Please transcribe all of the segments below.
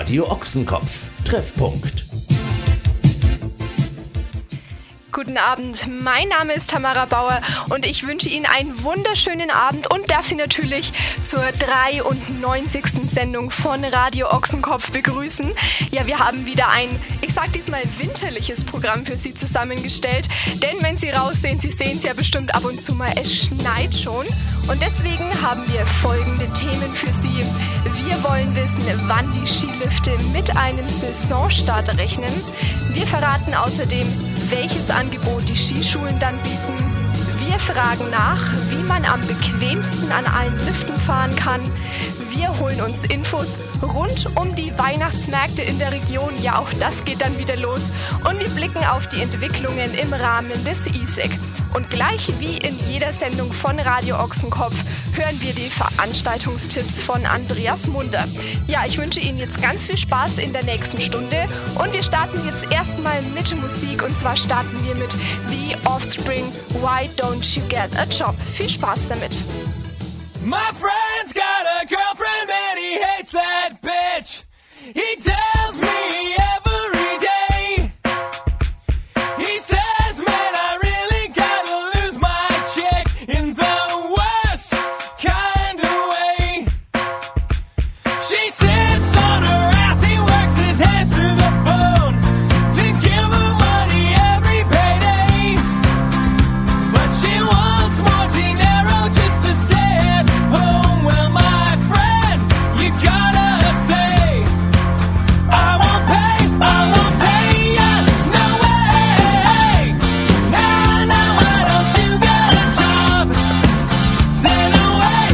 Radio Ochsenkopf. Treffpunkt. Guten Abend, mein Name ist Tamara Bauer und ich wünsche Ihnen einen wunderschönen Abend und darf Sie natürlich zur 93. Sendung von Radio Ochsenkopf begrüßen. Ja, wir haben wieder ein, ich sag diesmal winterliches Programm für Sie zusammengestellt, denn wenn Sie raussehen, Sie sehen es ja bestimmt ab und zu mal, es schneit schon und deswegen haben wir folgende Themen für Sie. Wir wollen wissen, wann die Skilifte mit einem Saisonstart rechnen. Wir verraten außerdem, welches Angebot die Skischulen dann bieten. Wir fragen nach, wie man am bequemsten an allen Liften fahren kann. Wir holen uns Infos rund um die Weihnachtsmärkte in der Region. Ja, auch das geht dann wieder los. Und wir blicken auf die Entwicklungen im Rahmen des ISEC. Und gleich wie in jeder Sendung von Radio Ochsenkopf hören wir die Veranstaltungstipps von Andreas Munder. Ja, ich wünsche Ihnen jetzt ganz viel Spaß in der nächsten Stunde und wir starten jetzt erstmal mit Musik und zwar starten wir mit The Offspring, Why Don't You Get a Job? Viel Spaß damit. My friend's got a girlfriend and he hates that bitch. He tells me every day. He says, man, I really gotta lose my chick in the worst kind of way. She sits on her ass, he works his hands to the bone to give her money every payday. But she wants more dinero just to stay at home. Well, my friend, you gotta say, I won't pay ya, no way. Nah, nah, why don't you get a job? Say no way,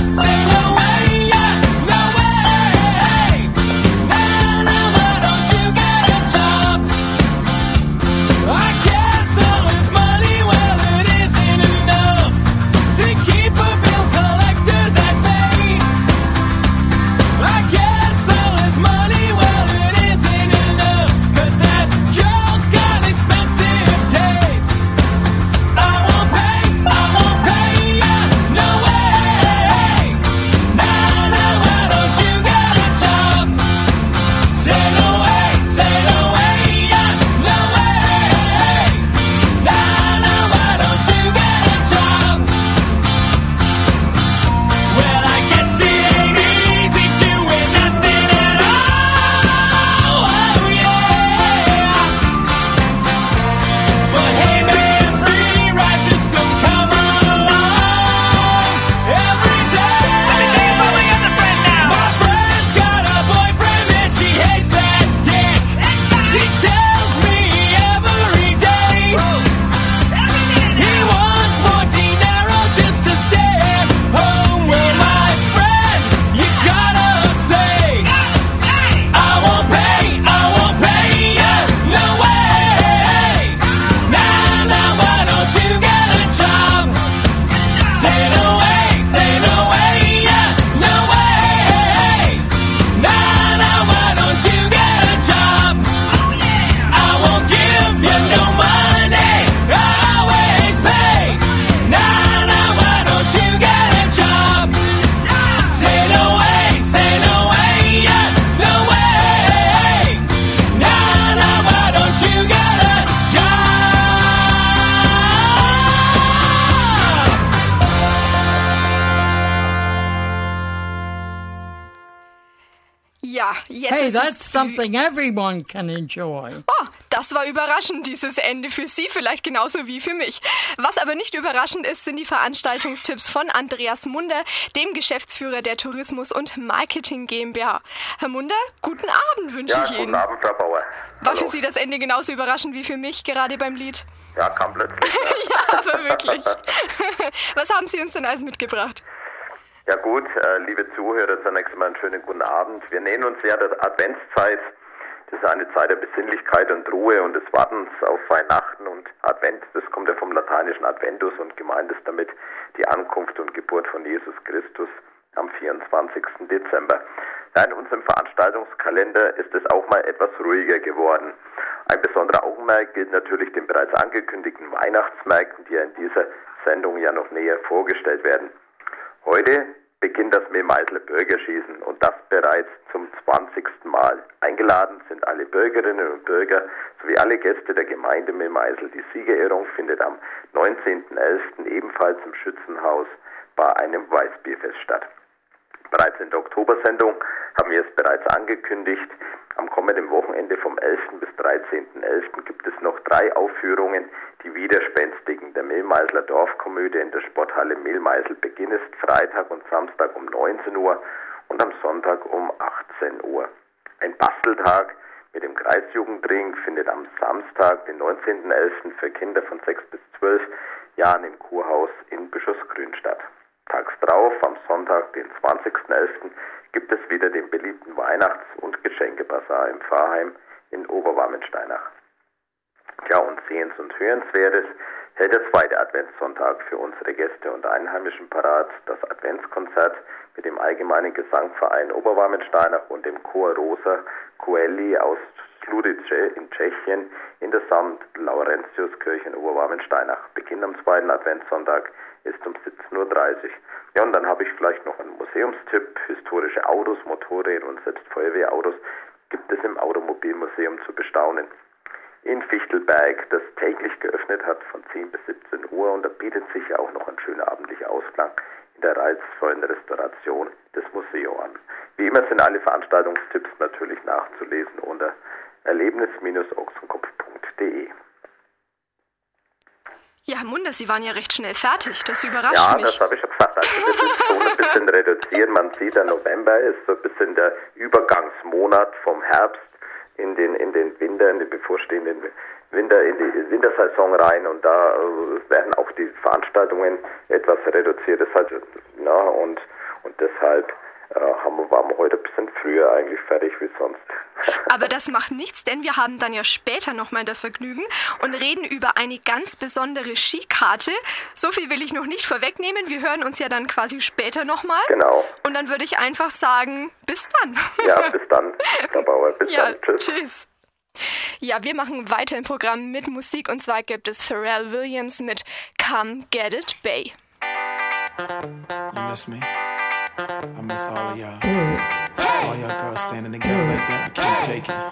yeah, no way. Nah, nah, why don't you get a job? I guess all his money, well, it isn't enough to keep a bill collectors at bay. I guess all his money, well, it isn't enough, 'cause that girl's got expensive taste. I won't pay ya, no way. Nah, nah, why don't you get a job? Say no way, yeah, no way. Nah, nah, why don't you get a job? Well, I guess it ain't easy doing nothing at all. Oh, yeah. But hey, man, free rides just don't come along every day. My friend's got a boyfriend and she hates that dick. She tells me every day he wants more dinero just to stay at home. Well, my friend, you gotta say, I won't pay ya, no way. Nah, nah, why don't you get a job? Say no way, yeah, no way. Nah, nah, why don't you get a job? I won't give you no money, I always pay. Nah, nah, why don't you get a job? Say no way, yeah, no way. Nah, nah, why don't you get a job? Ja, jetzt Hey, ist that's es something everyone can enjoy. Oh, das war überraschend, dieses Ende für Sie vielleicht genauso wie für mich. Was aber nicht überraschend ist, sind die Veranstaltungstipps von Andreas Munder, dem Geschäftsführer der Tourismus- und Marketing GmbH. Herr Munder, guten Abend wünsche ich Ihnen. Guten Abend, Frau Bauer. War Hallo. für Sie das Ende genauso überraschend wie für mich, gerade beim Lied? Ja, kam plötzlich. Ja, aber wirklich. Was haben Sie uns denn alles mitgebracht? Ja gut, liebe Zuhörer, zunächst einmal einen schönen guten Abend. Wir nähern uns ja der Adventszeit. Das ist eine Zeit der Besinnlichkeit und Ruhe und des Wartens auf Weihnachten und Advent. Das kommt ja vom lateinischen Adventus und gemeint ist damit die Ankunft und Geburt von Jesus Christus am 24. Dezember. Ja, in unserem Veranstaltungskalender ist es auch mal etwas ruhiger geworden. Ein besonderer Augenmerk gilt natürlich den bereits angekündigten Weihnachtsmärkten, die ja in dieser Sendung ja noch näher vorgestellt werden. Heute beginnt das Mehlmeißler Bürgerschießen und das bereits zum 20. Mal. Eingeladen sind alle Bürgerinnen und Bürger sowie alle Gäste der Gemeinde Mehlmeißel. Die Siegerehrung findet am 19.11. ebenfalls im Schützenhaus bei einem Weißbierfest statt. Bereits in der Oktobersendung haben wir es bereits angekündigt. Am kommenden Wochenende vom 11. bis 13.11. gibt es noch 3 Aufführungen, die widerspenstigen. Der Mehlmeißler Dorfkomödie in der Sporthalle Mehlmeißel beginnt Freitag und Samstag um 19 Uhr und am Sonntag um 18 Uhr. Ein Basteltag mit dem Kreisjugendring findet am Samstag, den 19.11. für Kinder von 6 bis 12 Jahren im Kurhaus in Bischofsgrün statt. Tags drauf, am Sonntag, den 20.11., gibt es wieder den beliebten Weihnachts- und Geschenkebazar im Pfarrheim in Oberwarmensteinach. Ja, und sehens- und hörenswertes hält der zweite Adventssonntag für unsere Gäste und Einheimischen parat, das Adventskonzert mit dem Allgemeinen Gesangverein Oberwarmensteinach und dem Chor Rosa Coeli aus Sludice in Tschechien in der St. Laurentiuskirche in Oberwarmensteinach. Beginn am zweiten Adventssonntag ist um 17.30 Uhr. Ja, und dann habe ich vielleicht noch einen Museumstipp. Historische Autos, Motorräder und selbst Feuerwehrautos gibt es im Automobilmuseum zu bestaunen. In Fichtelberg, das täglich geöffnet hat von 10 bis 17 Uhr und da bietet sich ja auch noch ein schöner abendlicher Ausklang in der reizvollen Restauration des Museums an. Wie immer sind alle Veranstaltungstipps natürlich nachzulesen unter erlebnis-ochsenkopf.de. Ja, Herr Munder, Sie waren ja recht schnell fertig. Das überrascht mich. Ja, das habe ich schon gesagt. Also wir sind schon ein bisschen reduziert. Man sieht, der November ist so ein bisschen der Übergangsmonat vom Herbst in den Winter, in den bevorstehenden Winter, in die Wintersaison rein und da werden auch die Veranstaltungen etwas reduziert. Und deshalb waren wir heute ein bisschen früher eigentlich fertig wie sonst. Aber das macht nichts, denn wir haben dann ja später nochmal das Vergnügen und reden über eine ganz besondere Skikarte. So viel will ich noch nicht vorwegnehmen. Wir hören uns ja dann quasi später nochmal. Genau. Und dann würde ich einfach sagen, bis dann. Ja, bis dann, Frau Bauer. Bis ja, dann. Tschüss. Tschüss. Ja, wir machen weiter im Programm mit Musik und zwar gibt es Pharrell Williams mit Come Get It Bay. You miss me? I miss all of y'all. All y'all girls standing together like that, I can't take it.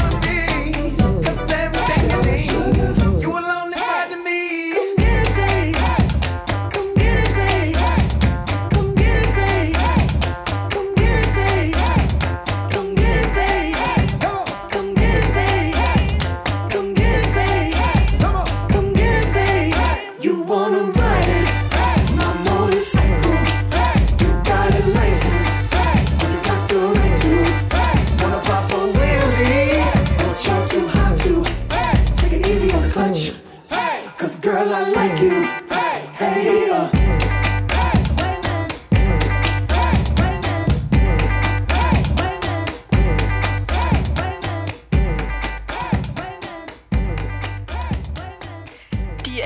You alone invited me.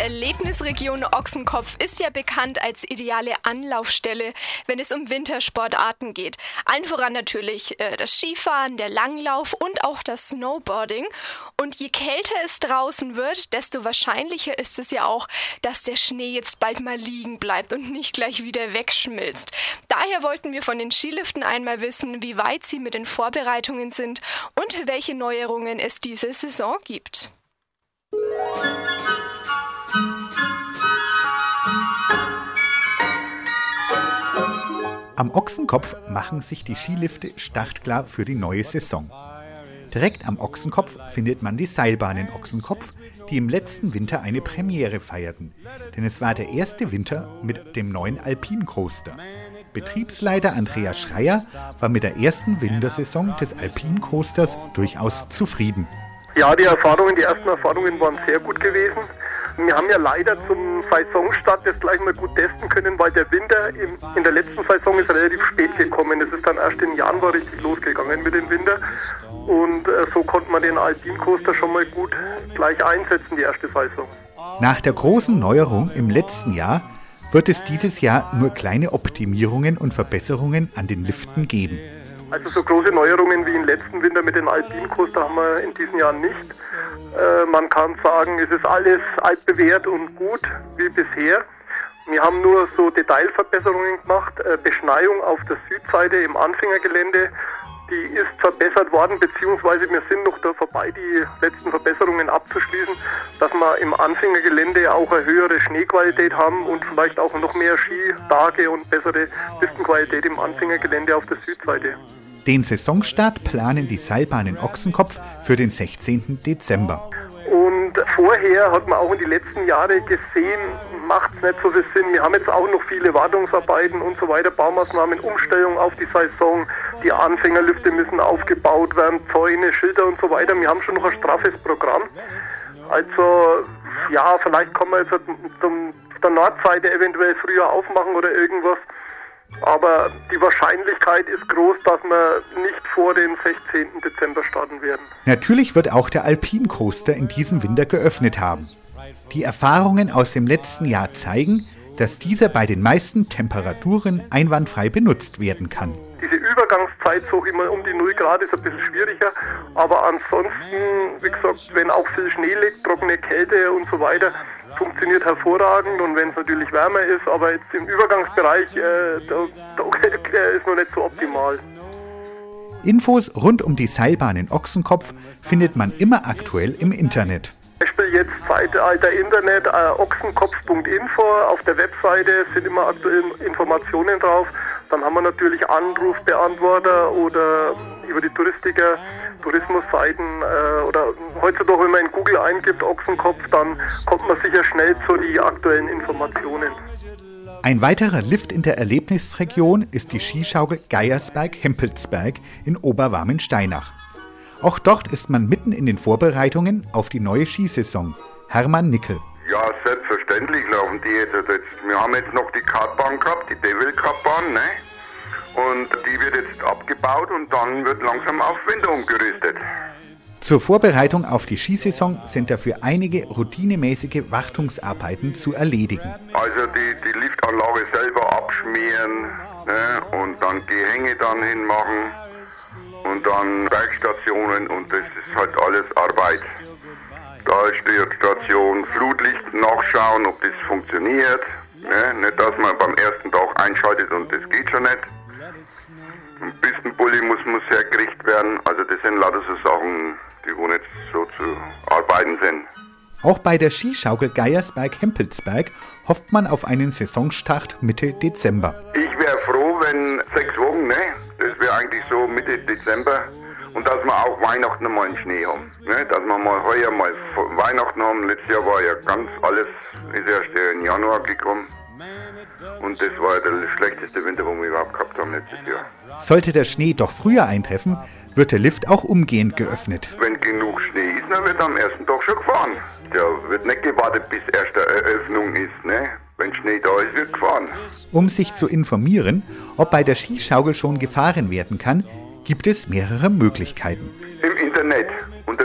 Erlebnisregion Ochsenkopf ist ja bekannt als ideale Anlaufstelle, wenn es um Wintersportarten geht. Allen voran natürlich das Skifahren, der Langlauf und auch das Snowboarding. Und je kälter es draußen wird, desto wahrscheinlicher ist es ja auch, dass der Schnee jetzt bald mal liegen bleibt und nicht gleich wieder wegschmilzt. Daher wollten wir von den Skiliften einmal wissen, wie weit sie mit den Vorbereitungen sind und welche Neuerungen es diese Saison gibt. Am Ochsenkopf machen sich die Skilifte startklar für die neue Saison. Direkt am Ochsenkopf findet man die Seilbahn in Ochsenkopf, die im letzten Winter eine Premiere feierten. Denn es war der erste Winter mit dem neuen Alpine Coaster. Betriebsleiter Andreas Schreier war mit der ersten Wintersaison des Alpine Coasters durchaus zufrieden. Ja, die ersten Erfahrungen waren sehr gut gewesen. Wir haben ja leider zum Saisonstart das gleich mal gut testen können, weil der Winter in der letzten Saison ist relativ spät gekommen. Es ist dann erst im Januar richtig losgegangen mit dem Winter. Und so konnte man den Alpine Coaster schon mal gut gleich einsetzen, die erste Saison. Nach der großen Neuerung im letzten Jahr wird es dieses Jahr nur kleine Optimierungen und Verbesserungen an den Liften geben. Also so große Neuerungen wie im letzten Winter mit den Alpine Coaster haben wir in diesen Jahren nicht. Man kann sagen, es ist alles altbewährt und gut wie bisher. Wir haben nur so Detailverbesserungen gemacht. Beschneiung auf der Südseite im Anfängergelände, die ist verbessert worden, beziehungsweise wir sind noch da vorbei, die letzten Verbesserungen abzuschließen, dass wir im Anfängergelände auch eine höhere Schneequalität haben und vielleicht auch noch mehr Skitage und bessere Pistenqualität im Anfängergelände auf der Südseite. Den Saisonstart planen die Seilbahn in Ochsenkopf für den 16. Dezember. Und vorher hat man auch in die letzten Jahre gesehen, macht es nicht so viel Sinn. Wir haben jetzt auch noch viele Wartungsarbeiten und so weiter, Baumaßnahmen, Umstellung auf die Saison. Die Anfängerlifte müssen aufgebaut werden, Zäune, Schilder und so weiter. Wir haben schon noch ein straffes Programm. Also ja, vielleicht kann man jetzt der Nordseite eventuell früher aufmachen oder irgendwas. Aber die Wahrscheinlichkeit ist groß, dass wir nicht vor dem 16. Dezember starten werden. Natürlich wird auch der Alpine Coaster in diesem Winter geöffnet haben. Die Erfahrungen aus dem letzten Jahr zeigen, dass dieser bei den meisten Temperaturen einwandfrei benutzt werden kann. Diese Übergangszeit, so immer um die 0 Grad, ist ein bisschen schwieriger. Aber ansonsten, wie gesagt, wenn auch viel Schnee liegt, trockene Kälte und so weiter, funktioniert hervorragend. Und wenn es natürlich wärmer ist, aber jetzt im Übergangsbereich, da ist noch nicht so optimal. Infos rund um die Seilbahn in Ochsenkopf findet man immer aktuell im Internet. Zum Beispiel jetzt Zeitalter Internet, ochsenkopf.info, auf der Webseite sind immer aktuelle Informationen drauf. Dann haben wir natürlich Anrufbeantworter oder über die Tourismusseiten oder heutzutage, wenn man in Google eingibt Ochsenkopf, dann kommt man sicher schnell zu den aktuellen Informationen. Ein weiterer Lift in der Erlebnisregion ist die Skischaukel Geiersberg-Hempelsberg in Oberwarmensteinach. Auch dort ist man mitten in den Vorbereitungen auf die neue Skisaison. Hermann Nickel. Ja, selbstverständlich laufen die jetzt. Wir haben jetzt noch die Kartbahn gehabt, die Devil Kartbahn, ne? Und die wird jetzt abgebaut und dann wird langsam auf Winter umgerüstet. Zur Vorbereitung auf die Skisaison sind dafür einige routinemäßige Wartungsarbeiten zu erledigen. Also die Liftanlage selber abschmieren, ne? Und dann Gehänge dann hinmachen. Und dann Bergstationen und das ist halt alles Arbeit. Da ist die Station Flutlicht nachschauen, ob das funktioniert. Ne? Nicht, dass man beim ersten Tag einschaltet und das geht schon nicht. Ein Pistenpulli muss hergerichtet werden. Also das sind lauter so Sachen, die wo nicht so zu arbeiten sind. Auch bei der Skischaukel Geiersberg-Hempelsberg hofft man auf einen Saisonstart Mitte Dezember. Ich wäre froh, wenn 6 Wochen, ne? Das wäre eigentlich so Mitte Dezember. Und dass wir auch Weihnachten mal einen Schnee haben. Ne? Dass wir mal heuer mal Weihnachten haben. Letztes Jahr war ja ganz alles, ist erst im Januar gekommen. Und das war der schlechteste Winter, den wir überhaupt gehabt haben letztes Jahr. Sollte der Schnee doch früher eintreffen, wird der Lift auch umgehend geöffnet. Wenn genug Schnee ist, dann wird am ersten Tag schon gefahren. Der wird nicht gewartet, bis erste Eröffnung ist. Ne? Wenn Schnee da ist, wird gefahren. Um sich zu informieren, ob bei der Skischaukel schon gefahren werden kann, gibt es mehrere Möglichkeiten. Im Internet unter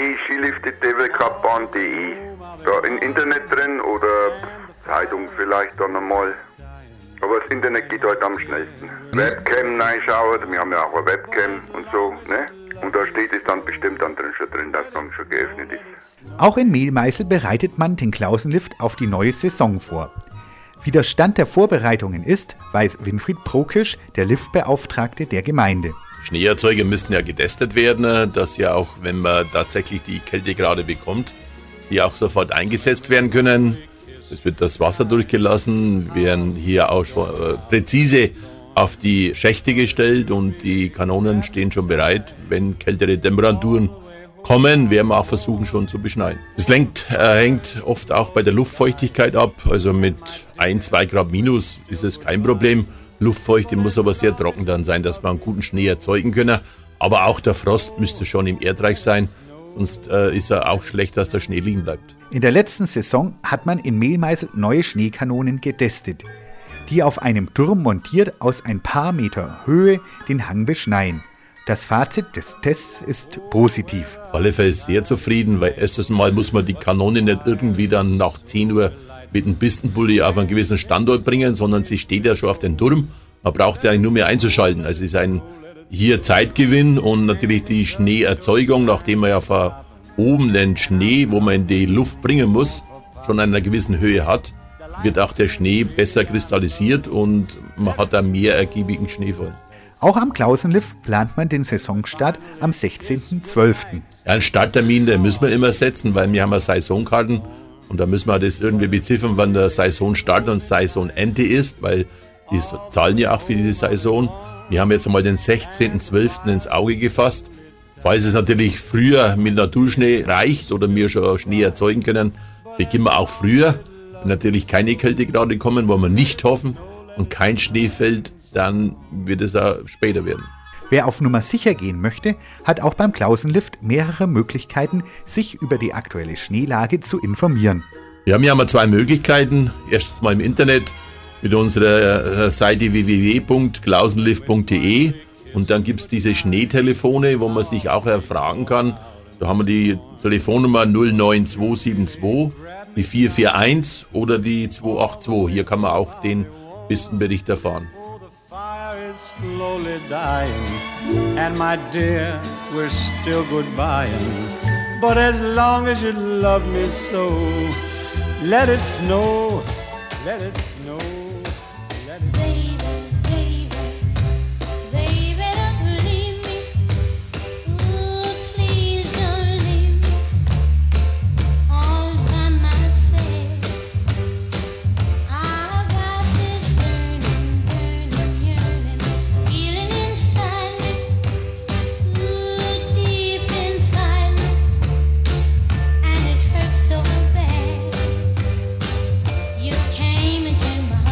www.skiliftedevilcup.de. Da im Internet drin oder Zeitung vielleicht dann einmal. Aber das Internet geht halt am schnellsten. Webcam reinschauen, wir haben ja auch eine Webcam und so, ne? Und da steht es dann bestimmt dann drin, dass dann schon geöffnet ist. Auch in Mehlmeißel bereitet man den Klausenlift auf die neue Saison vor. Wie der Stand der Vorbereitungen ist, weiß Winfried Prokisch, der Liftbeauftragte der Gemeinde. Schneeerzeuger müssen ja getestet werden, dass ja auch, wenn man tatsächlich die Kältegrade bekommt, die auch sofort eingesetzt werden können. Es wird das Wasser durchgelassen, werden hier auch schon präzise auf die Schächte gestellt und die Kanonen stehen schon bereit. Wenn kältere Temperaturen kommen, werden wir auch versuchen schon zu beschneien. Das hängt oft auch bei der Luftfeuchtigkeit ab, also mit 1-2 Grad minus ist es kein Problem. Luftfeuchte muss aber sehr trocken dann sein, dass wir einen guten Schnee erzeugen können. Aber auch der Frost müsste schon im Erdreich sein, sonst ist er auch schlecht, dass der Schnee liegen bleibt. In der letzten Saison hat man in Mehlmeißel neue Schneekanonen getestet, die auf einem Turm montiert aus ein paar Meter Höhe den Hang beschneien. Das Fazit des Tests ist positiv. Auf alle Fälle sehr zufrieden, weil erstens mal muss man die Kanone nicht irgendwie dann nach 10 Uhr mit einem Pistenpulli auf einen gewissen Standort bringen, sondern sie steht ja schon auf dem Turm. Man braucht sie eigentlich nur mehr einzuschalten. Also es ist ein hier Zeitgewinn und natürlich die Schneeerzeugung, nachdem man ja von oben den Schnee, wo man in die Luft bringen muss, schon an einer gewissen Höhe hat, wird auch der Schnee besser kristallisiert und man hat einen mehr ergiebigen Schneefall. Auch am Klausenlift plant man den Saisonstart am 16.12. Ja, einen Starttermin, den müssen wir immer setzen, weil wir haben ja Saisonkarten und da müssen wir das irgendwie beziffern, wann der Saisonstart und Saisonende ist, weil die zahlen ja auch für diese Saison. Wir haben jetzt einmal den 16.12. ins Auge gefasst. Falls es natürlich früher mit Naturschnee reicht oder wir schon Schnee erzeugen können, beginnen wir auch früher. Wenn natürlich keine Kältegrade kommen, wo wir nicht hoffen und kein Schnee fällt, dann wird es auch später werden. Wer auf Nummer sicher gehen möchte, hat auch beim Klausenlift mehrere Möglichkeiten, sich über die aktuelle Schneelage zu informieren. Wir haben ja 2 Möglichkeiten. Erstens mal im Internet mit unserer Seite www.klausenlift.de und dann gibt es diese Schneetelefone, wo man sich auch erfragen kann. Da haben wir die Telefonnummer 09272, die 441 oder die 282. Hier kann man auch den Pistenbericht erfahren. Slowly dying, and my dear, we're still goodbying. But as long as you love me so, let it snow, let it snow, let it snow. So bad, you came into my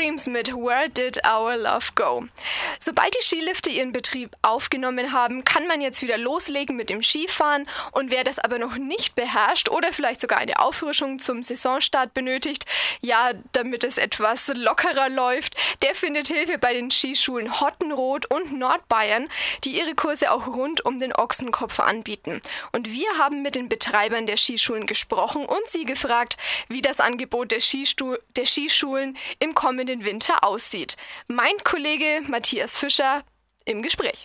Supremes mit Where Did Our Love Go? Sobald die Skilifte ihren Betrieb aufgenommen haben, kann man jetzt wieder loslegen mit dem Skifahren. Und wer das aber noch nicht beherrscht oder vielleicht sogar eine Auffrischung zum Saisonstart benötigt, ja, damit es etwas lockerer läuft, der findet Hilfe bei den Skischulen Hottenrot und Nordbayern, die ihre Kurse auch rund um den Ochsenkopf anbieten. Und wir haben mit den Betreibern der Skischulen gesprochen und sie gefragt, wie das Angebot der Skischulen im kommenden Winter aussieht. Mein Kollege Matthias Fischer im Gespräch.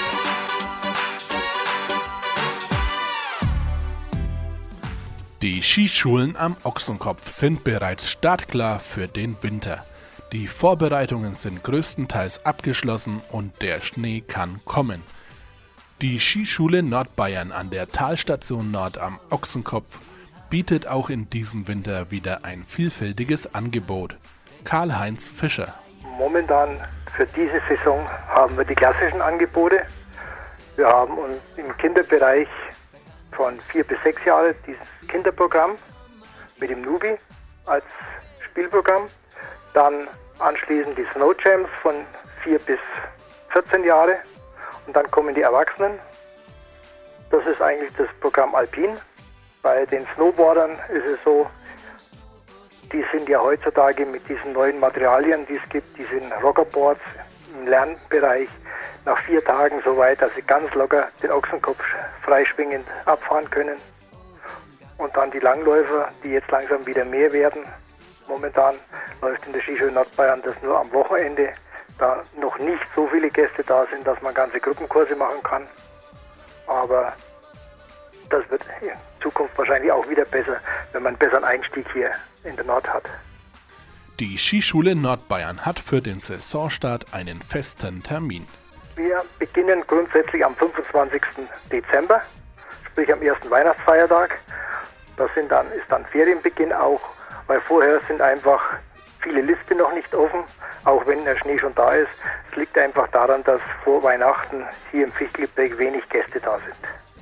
Die Skischulen am Ochsenkopf sind bereits startklar für den Winter. Die Vorbereitungen sind größtenteils abgeschlossen und der Schnee kann kommen. Die Skischule Nordbayern an der Talstation Nord am Ochsenkopf bietet auch in diesem Winter wieder ein vielfältiges Angebot. Karl-Heinz Fischer. Momentan für diese Saison haben wir die klassischen Angebote. Wir haben uns im Kinderbereich von 4 bis 6 Jahre dieses Kinderprogramm mit dem Nubi als Spielprogramm. Dann anschließend die Snow Jams von 4 bis 14 Jahre. Und dann kommen die Erwachsenen. Das ist eigentlich das Programm Alpin. Bei den Snowboardern ist es so, die sind ja heutzutage mit diesen neuen Materialien, die es gibt, die sind Rockerboards im Lernbereich nach 4 Tagen so weit, dass sie ganz locker den Ochsenkopf freischwingend abfahren können. Und dann die Langläufer, die jetzt langsam wieder mehr werden. Momentan läuft in der Skischule Nordbayern das nur am Wochenende, da noch nicht so viele Gäste da sind, dass man ganze Gruppenkurse machen kann. Aber das wird in Zukunft wahrscheinlich auch wieder besser, wenn man einen besseren Einstieg hier in der Nord hat. Die Skischule Nordbayern hat für den Saisonstart einen festen Termin. Wir beginnen grundsätzlich am 25. Dezember, sprich am ersten Weihnachtsfeiertag. Das ist dann Ferienbeginn auch, weil vorher sind einfach viele Lifte noch nicht offen, auch wenn der Schnee schon da ist. Es liegt einfach daran, dass vor Weihnachten hier im Fichtelgebirge wenig Gäste da sind.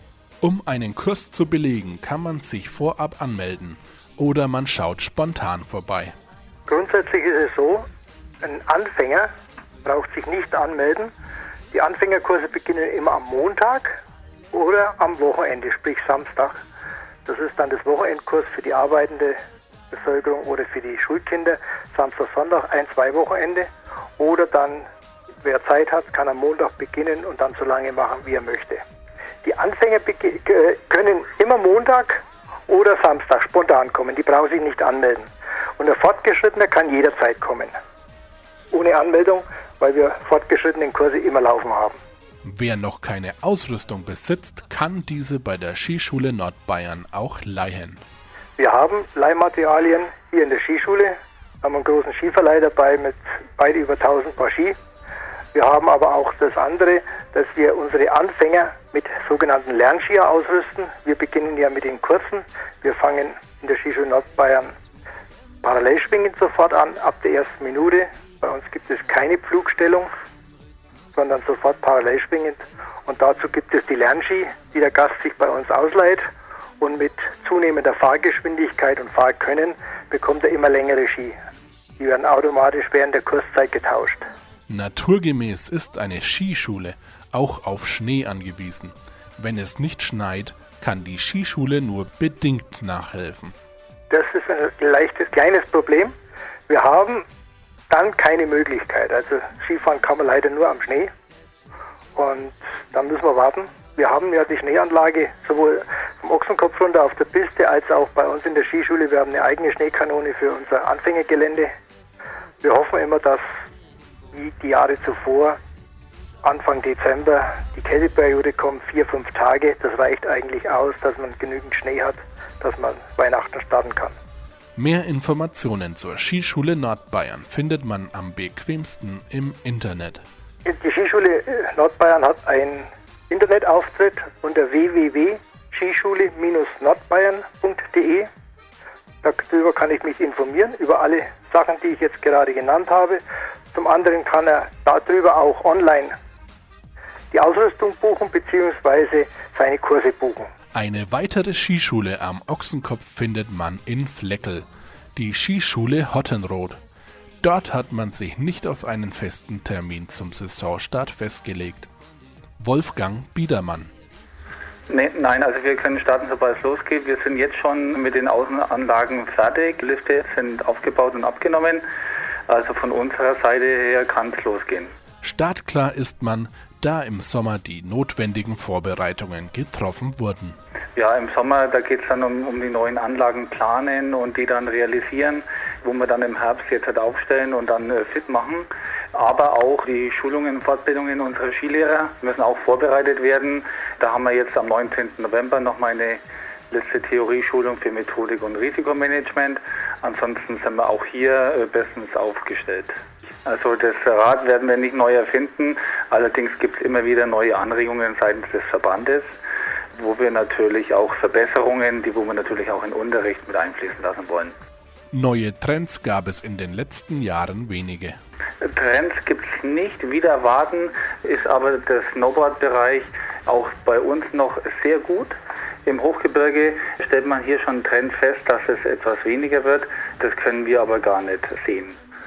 Um einen Kurs zu belegen, kann man sich vorab anmelden oder man schaut spontan vorbei. Grundsätzlich ist es so, ein Anfänger braucht sich nicht anmelden. Die Anfängerkurse beginnen immer am Montag oder am Wochenende, sprich Samstag. Das ist dann das Wochenendkurs für die arbeitende Bevölkerung oder für die Schulkinder. Samstag, Sonntag, 1-2 Wochenende. Oder dann, wer Zeit hat, kann am Montag beginnen und dann so lange machen, wie er möchte. Die Anfänger können immer Montag oder Samstag spontan kommen. Die brauchen sich nicht anmelden. Und der Fortgeschrittene kann jederzeit kommen. Ohne Anmeldung, weil wir fortgeschrittenen Kurse immer laufen haben. Wer noch keine Ausrüstung besitzt, kann diese bei der Skischule Nordbayern auch leihen. Wir haben Leihmaterialien hier in der Skischule. Wir haben einen großen Skiverleih dabei mit weit über 1000 Paar Ski. Wir haben aber auch das andere, dass wir unsere Anfänger mit sogenannten Lernskier ausrüsten. Wir beginnen ja mit den kurzen. Wir fangen in der Skischule Nordbayern Parallelschwingen sofort an, ab der ersten Minute. Bei uns gibt es keine Pflugstellung, sondern sofort parallelschwingend. Und dazu gibt es die Lernski, die der Gast sich bei uns ausleiht. Und mit zunehmender Fahrgeschwindigkeit und Fahrkönnen bekommt er immer längere Ski. Die werden automatisch während der Kurszeit getauscht. Naturgemäß ist eine Skischule auch auf Schnee angewiesen. Wenn es nicht schneit, kann die Skischule nur bedingt nachhelfen. Das ist ein leichtes, kleines Problem. Wir haben dann keine Möglichkeit. Also Skifahren kann man leider nur am Schnee. Und dann müssen wir warten. Wir haben ja die Schneeanlage sowohl vom Ochsenkopf runter auf der Piste als auch bei uns in der Skischule. Wir haben eine eigene Schneekanone für unser Anfängergelände. Wir hoffen immer, dass wie die Jahre zuvor Anfang Dezember die Kälteperiode kommt, 4-5 Tage. Das reicht eigentlich aus, dass man genügend Schnee hat, dass man Weihnachten starten kann. Mehr Informationen zur Skischule Nordbayern findet man am bequemsten im Internet. Die Skischule Nordbayern hat einen Internetauftritt unter www.skischule-nordbayern.de. Darüber kann ich mich informieren, über alle Sachen, die ich jetzt gerade genannt habe. Zum anderen kann er darüber auch online die Ausrüstung buchen bzw. seine Kurse buchen. Eine weitere Skischule am Ochsenkopf findet man in Fleckel, die Skischule Hottenrot. Dort hat man sich nicht auf einen festen Termin zum Saisonstart festgelegt. Wolfgang Biedermann. Nein, also wir können starten, sobald es losgeht. Wir sind jetzt schon mit den Außenanlagen fertig. Die Lifte sind aufgebaut und abgenommen. Also von unserer Seite her kann es losgehen. Startklar ist man, da im Sommer die notwendigen Vorbereitungen getroffen wurden. Ja, im Sommer, da geht es dann um die neuen Anlagen planen und die dann realisieren, wo wir dann im Herbst jetzt halt aufstellen und dann fit machen. Aber auch die Schulungen und Fortbildungen unserer Skilehrer müssen auch vorbereitet werden. Da haben wir jetzt am 19. November nochmal eine letzte Theorieschulung für Methodik und Risikomanagement. Ansonsten sind wir auch hier bestens aufgestellt. Also das Rad werden wir nicht neu erfinden, allerdings gibt es immer wieder neue Anregungen seitens des Verbandes, wo wir natürlich auch Verbesserungen, wo wir natürlich auch in Unterricht mit einfließen lassen wollen. Neue Trends gab es in den letzten Jahren wenige. Trends gibt es nicht, wieder erwarten ist aber der Snowboard-Bereich auch bei uns noch sehr gut. Im Hochgebirge stellt man hier schon einen Trend fest, dass es etwas weniger wird, das können wir aber gar nicht sehen.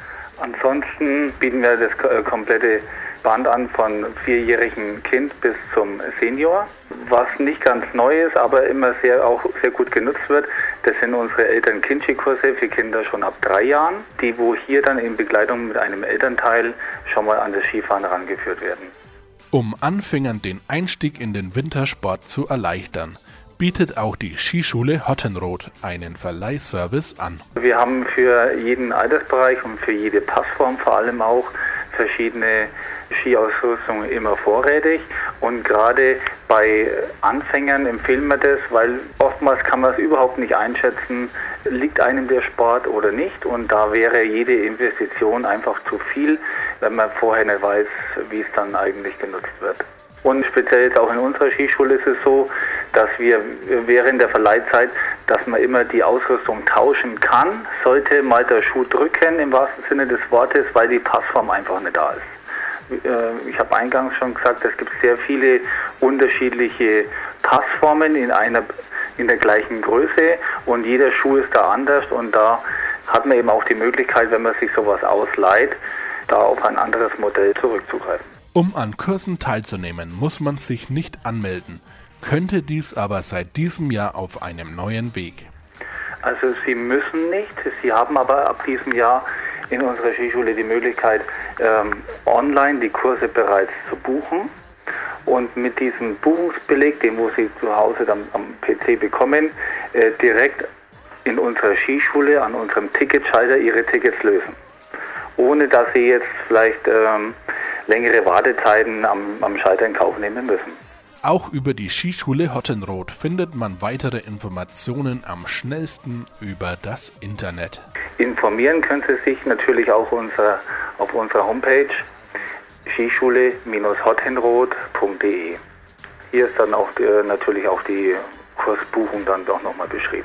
Ansonsten bieten wir das komplette Band an von 4-jährigen Kind bis zum Senior. Was nicht ganz neu ist, aber immer sehr gut genutzt wird, das sind unsere Eltern-Kind-Skikurse für Kinder schon ab 3 Jahren, wo hier dann in Begleitung mit einem Elternteil schon mal an das Skifahren herangeführt werden. Um Anfängern den Einstieg in den Wintersport zu erleichtern, bietet auch die Skischule Hottenrot einen Verleihservice an. Wir haben für jeden Altersbereich und für jede Passform vor allem auch verschiedene Skiausrüstungen immer vorrätig. Und gerade bei Anfängern empfehlen wir das, weil oftmals kann man es überhaupt nicht einschätzen, liegt einem der Sport oder nicht. Und da wäre jede Investition einfach zu viel, wenn man vorher nicht weiß, wie es dann eigentlich genutzt wird. Und speziell jetzt auch in unserer Skischule ist es so, dass wir während der Verleihzeit, dass man immer die Ausrüstung tauschen kann, sollte mal der Schuh drücken im wahrsten Sinne des Wortes, weil die Passform einfach nicht da ist. Ich habe eingangs schon gesagt, es gibt sehr viele unterschiedliche Passformen in der gleichen Größe und jeder Schuh ist da anders und da hat man eben auch die Möglichkeit, wenn man sich sowas ausleiht, da auf ein anderes Modell zurückzugreifen. Um an Kursen teilzunehmen, muss man sich nicht anmelden, könnte dies aber seit diesem Jahr auf einem neuen Weg. Also Sie müssen nicht, Sie haben aber ab diesem Jahr in unserer Skischule die Möglichkeit, online die Kurse bereits zu buchen. Und mit diesem Buchungsbeleg, den wo Sie zu Hause dann am PC bekommen, direkt in unserer Skischule an unserem Ticketschalter Ihre Tickets lösen. Ohne dass Sie jetzt vielleicht längere Wartezeiten am Schalter in Kauf nehmen müssen. Auch über die Skischule Hottenrot findet man weitere Informationen am schnellsten über das Internet. Informieren können Sie sich natürlich auch auf unserer Homepage skischule-hottenrot.de. Hier ist dann auch natürlich auch die Kursbuchung dann doch nochmal beschrieben.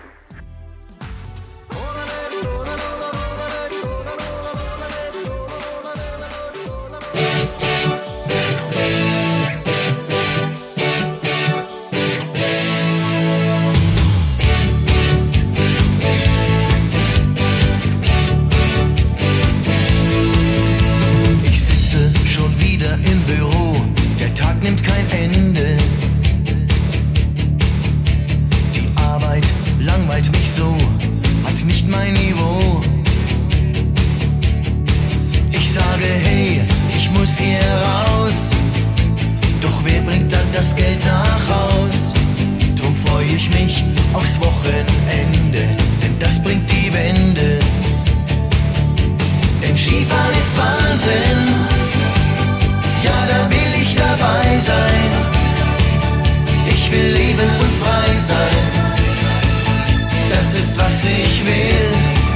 Im Büro, der Tag nimmt kein Ende. Die Arbeit langweilt mich so, hat nicht mein Niveau. Ich sage, hey, ich muss hier raus, doch wer bringt dann das Geld nach Haus? Drum freue ich mich aufs Wochenende, denn das bringt die Wende. Denn Skifahren ist Wahnsinn, ja, da will ich dabei sein. Ich will leben und frei sein. Das ist, was ich will.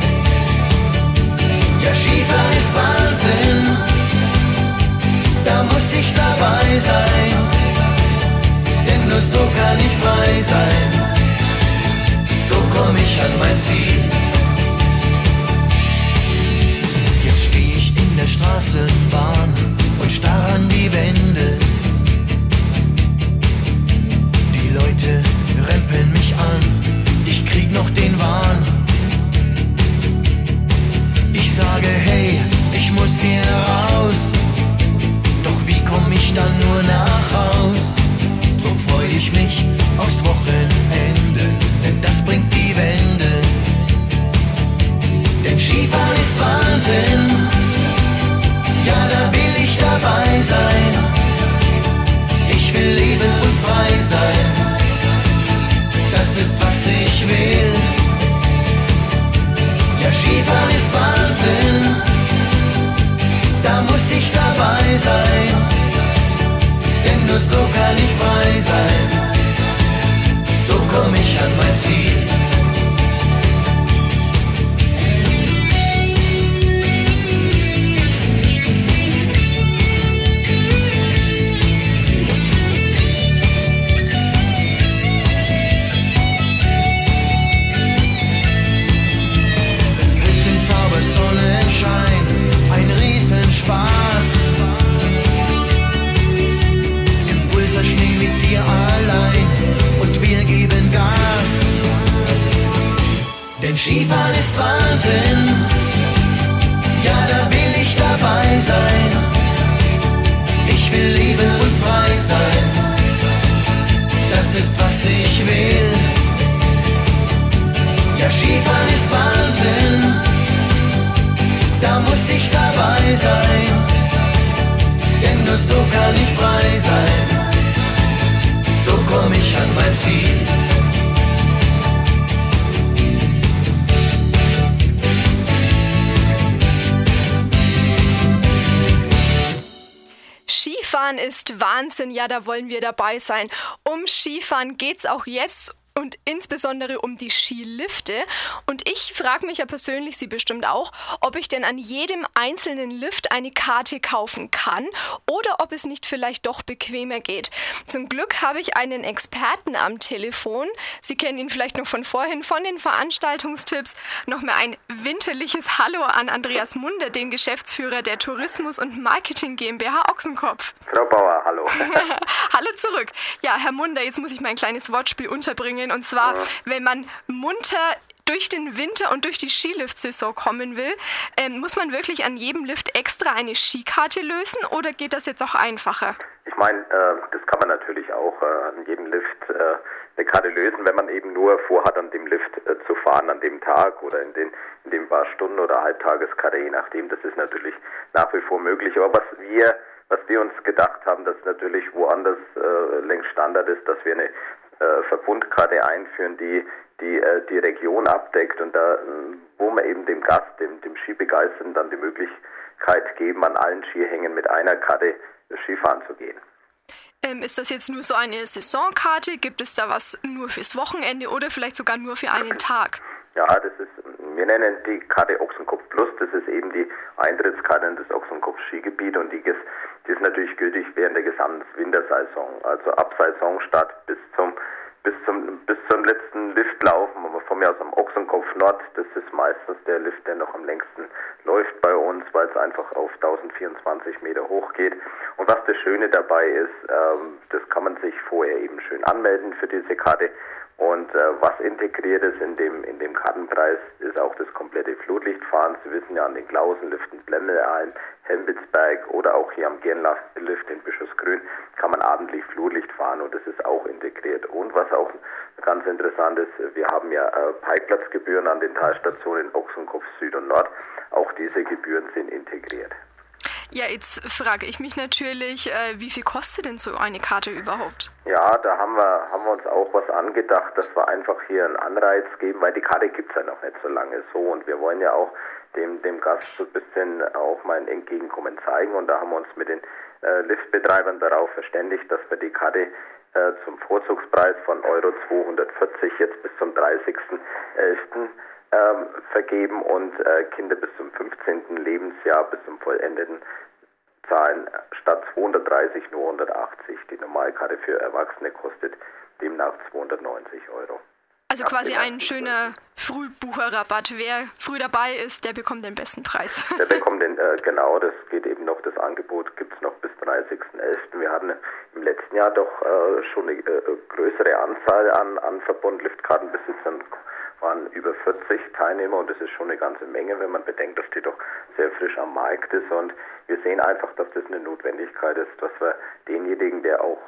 Ja, Skifahren ist Wahnsinn. Da muss ich dabei sein. Denn nur so kann ich frei sein. So komm ich an mein Ziel. Jetzt steh ich in der Straßenbahn und starr an die Wände. Die Leute rempeln mich an, ich krieg noch den Wahn. Ich sage, hey, kann ich frei sein. So komm ich an mein Ziel. Sonnenschein, ein Riesenspaß. Im Pulverschnee mit dir allein und wir geben Gas. Denn Skifahren ist Wahnsinn, ja, da will ich dabei sein. Ich will leben und frei sein, das ist was ich will. Ja, Skifahren ist Wahnsinn, da muss ich dabei sein, denn nur so kann ich frei sein. So komm ich an mein Ziel. Skifahren ist Wahnsinn, ja, da wollen wir dabei sein. Um Skifahren geht's auch jetzt. Und insbesondere um die Skilifte. Und ich frage mich ja persönlich, Sie bestimmt auch, ob ich denn an jedem einzelnen Lift eine Karte kaufen kann oder ob es nicht vielleicht doch bequemer geht. Zum Glück habe ich einen Experten am Telefon. Sie kennen ihn vielleicht noch von vorhin, von den Veranstaltungstipps. Nochmal ein winterliches Hallo an Andreas Munder, den Geschäftsführer der Tourismus- und Marketing GmbH Ochsenkopf. Frau Bauer, hallo. Hallo zurück. Ja, Herr Munder, jetzt muss ich mein kleines Wortspiel unterbringen. Und zwar, wenn man munter durch den Winter und durch die Skilift-Saison kommen will, muss man wirklich an jedem Lift extra eine Skikarte lösen oder geht das jetzt auch einfacher? Ich meine, das kann man natürlich auch an jedem Lift eine Karte lösen, wenn man eben nur vorhat, an dem Lift zu fahren an dem Tag oder in den paar Stunden oder Halbtageskarte, je nachdem. Das ist natürlich nach wie vor möglich. Aber was wir uns gedacht haben, dass natürlich woanders längst Standard ist, dass wir eine Verbundkarte einführen, die Region abdeckt und da, wo man eben dem Gast, dem Skibegeisterten dann die Möglichkeit geben, an allen Skihängen mit einer Karte Skifahren zu gehen. Ist das jetzt nur so eine Saisonkarte? Gibt es da was nur fürs Wochenende oder vielleicht sogar nur für einen Tag? Ja, wir nennen die Karte Ochsenkopf Plus, das ist eben die Eintrittskarte in das Ochsenkopf Skigebiet und die ist natürlich gültig während der gesamten Wintersaison, also ab Saisonstart bis zum letzten Liftlauf, von mir aus am Ochsenkopf Nord, das ist meistens der Lift, der noch am längsten läuft bei uns, weil es einfach auf 1024 Meter hoch geht. Und was das Schöne dabei ist, das kann man sich vorher eben schön anmelden für diese Karte. Und was integriert ist in dem Kartenpreis, ist auch das komplette Flutlichtfahren. Sie wissen ja, an den Klausenliften Blemmelheim, Helmwitzberg oder auch hier am Gernlift in Bischofsgrün kann man abendlich Flutlicht fahren und das ist auch integriert. Und was auch ganz interessant ist, wir haben ja Parkplatzgebühren an den Talstationen Ochsenkopf Süd und Nord. Auch diese Gebühren sind integriert. Ja, jetzt frage ich mich natürlich, wie viel kostet denn so eine Karte überhaupt? Ja, da haben wir uns auch was angedacht, dass wir einfach hier einen Anreiz geben, weil die Karte gibt es ja noch nicht so lange so und wir wollen ja auch dem Gast so ein bisschen auch mal ein Entgegenkommen zeigen und da haben wir uns mit den Liftbetreibern darauf verständigt, dass wir die Karte zum Vorzugspreis von Euro 240 jetzt bis zum 30.11. Vergeben und Kinder bis zum 15. Lebensjahr bis zum vollendeten zahlen statt 230 nur 180. Die Normalkarte für Erwachsene kostet demnach 290 Euro. Also quasi ein schöner Frühbucherrabatt. Wer früh dabei ist, der bekommt den besten Preis. Der bekommt den, genau, das geht eben noch, das Angebot gibt es noch bis 30.11. Wir hatten im letzten Jahr doch schon eine größere Anzahl an Verbund-Liftkartenbesitzern, waren über 40 Teilnehmer und das ist schon eine ganze Menge, wenn man bedenkt, dass die doch sehr frisch am Markt ist und wir sehen einfach, dass das eine Notwendigkeit ist, dass wir denjenigen, der auch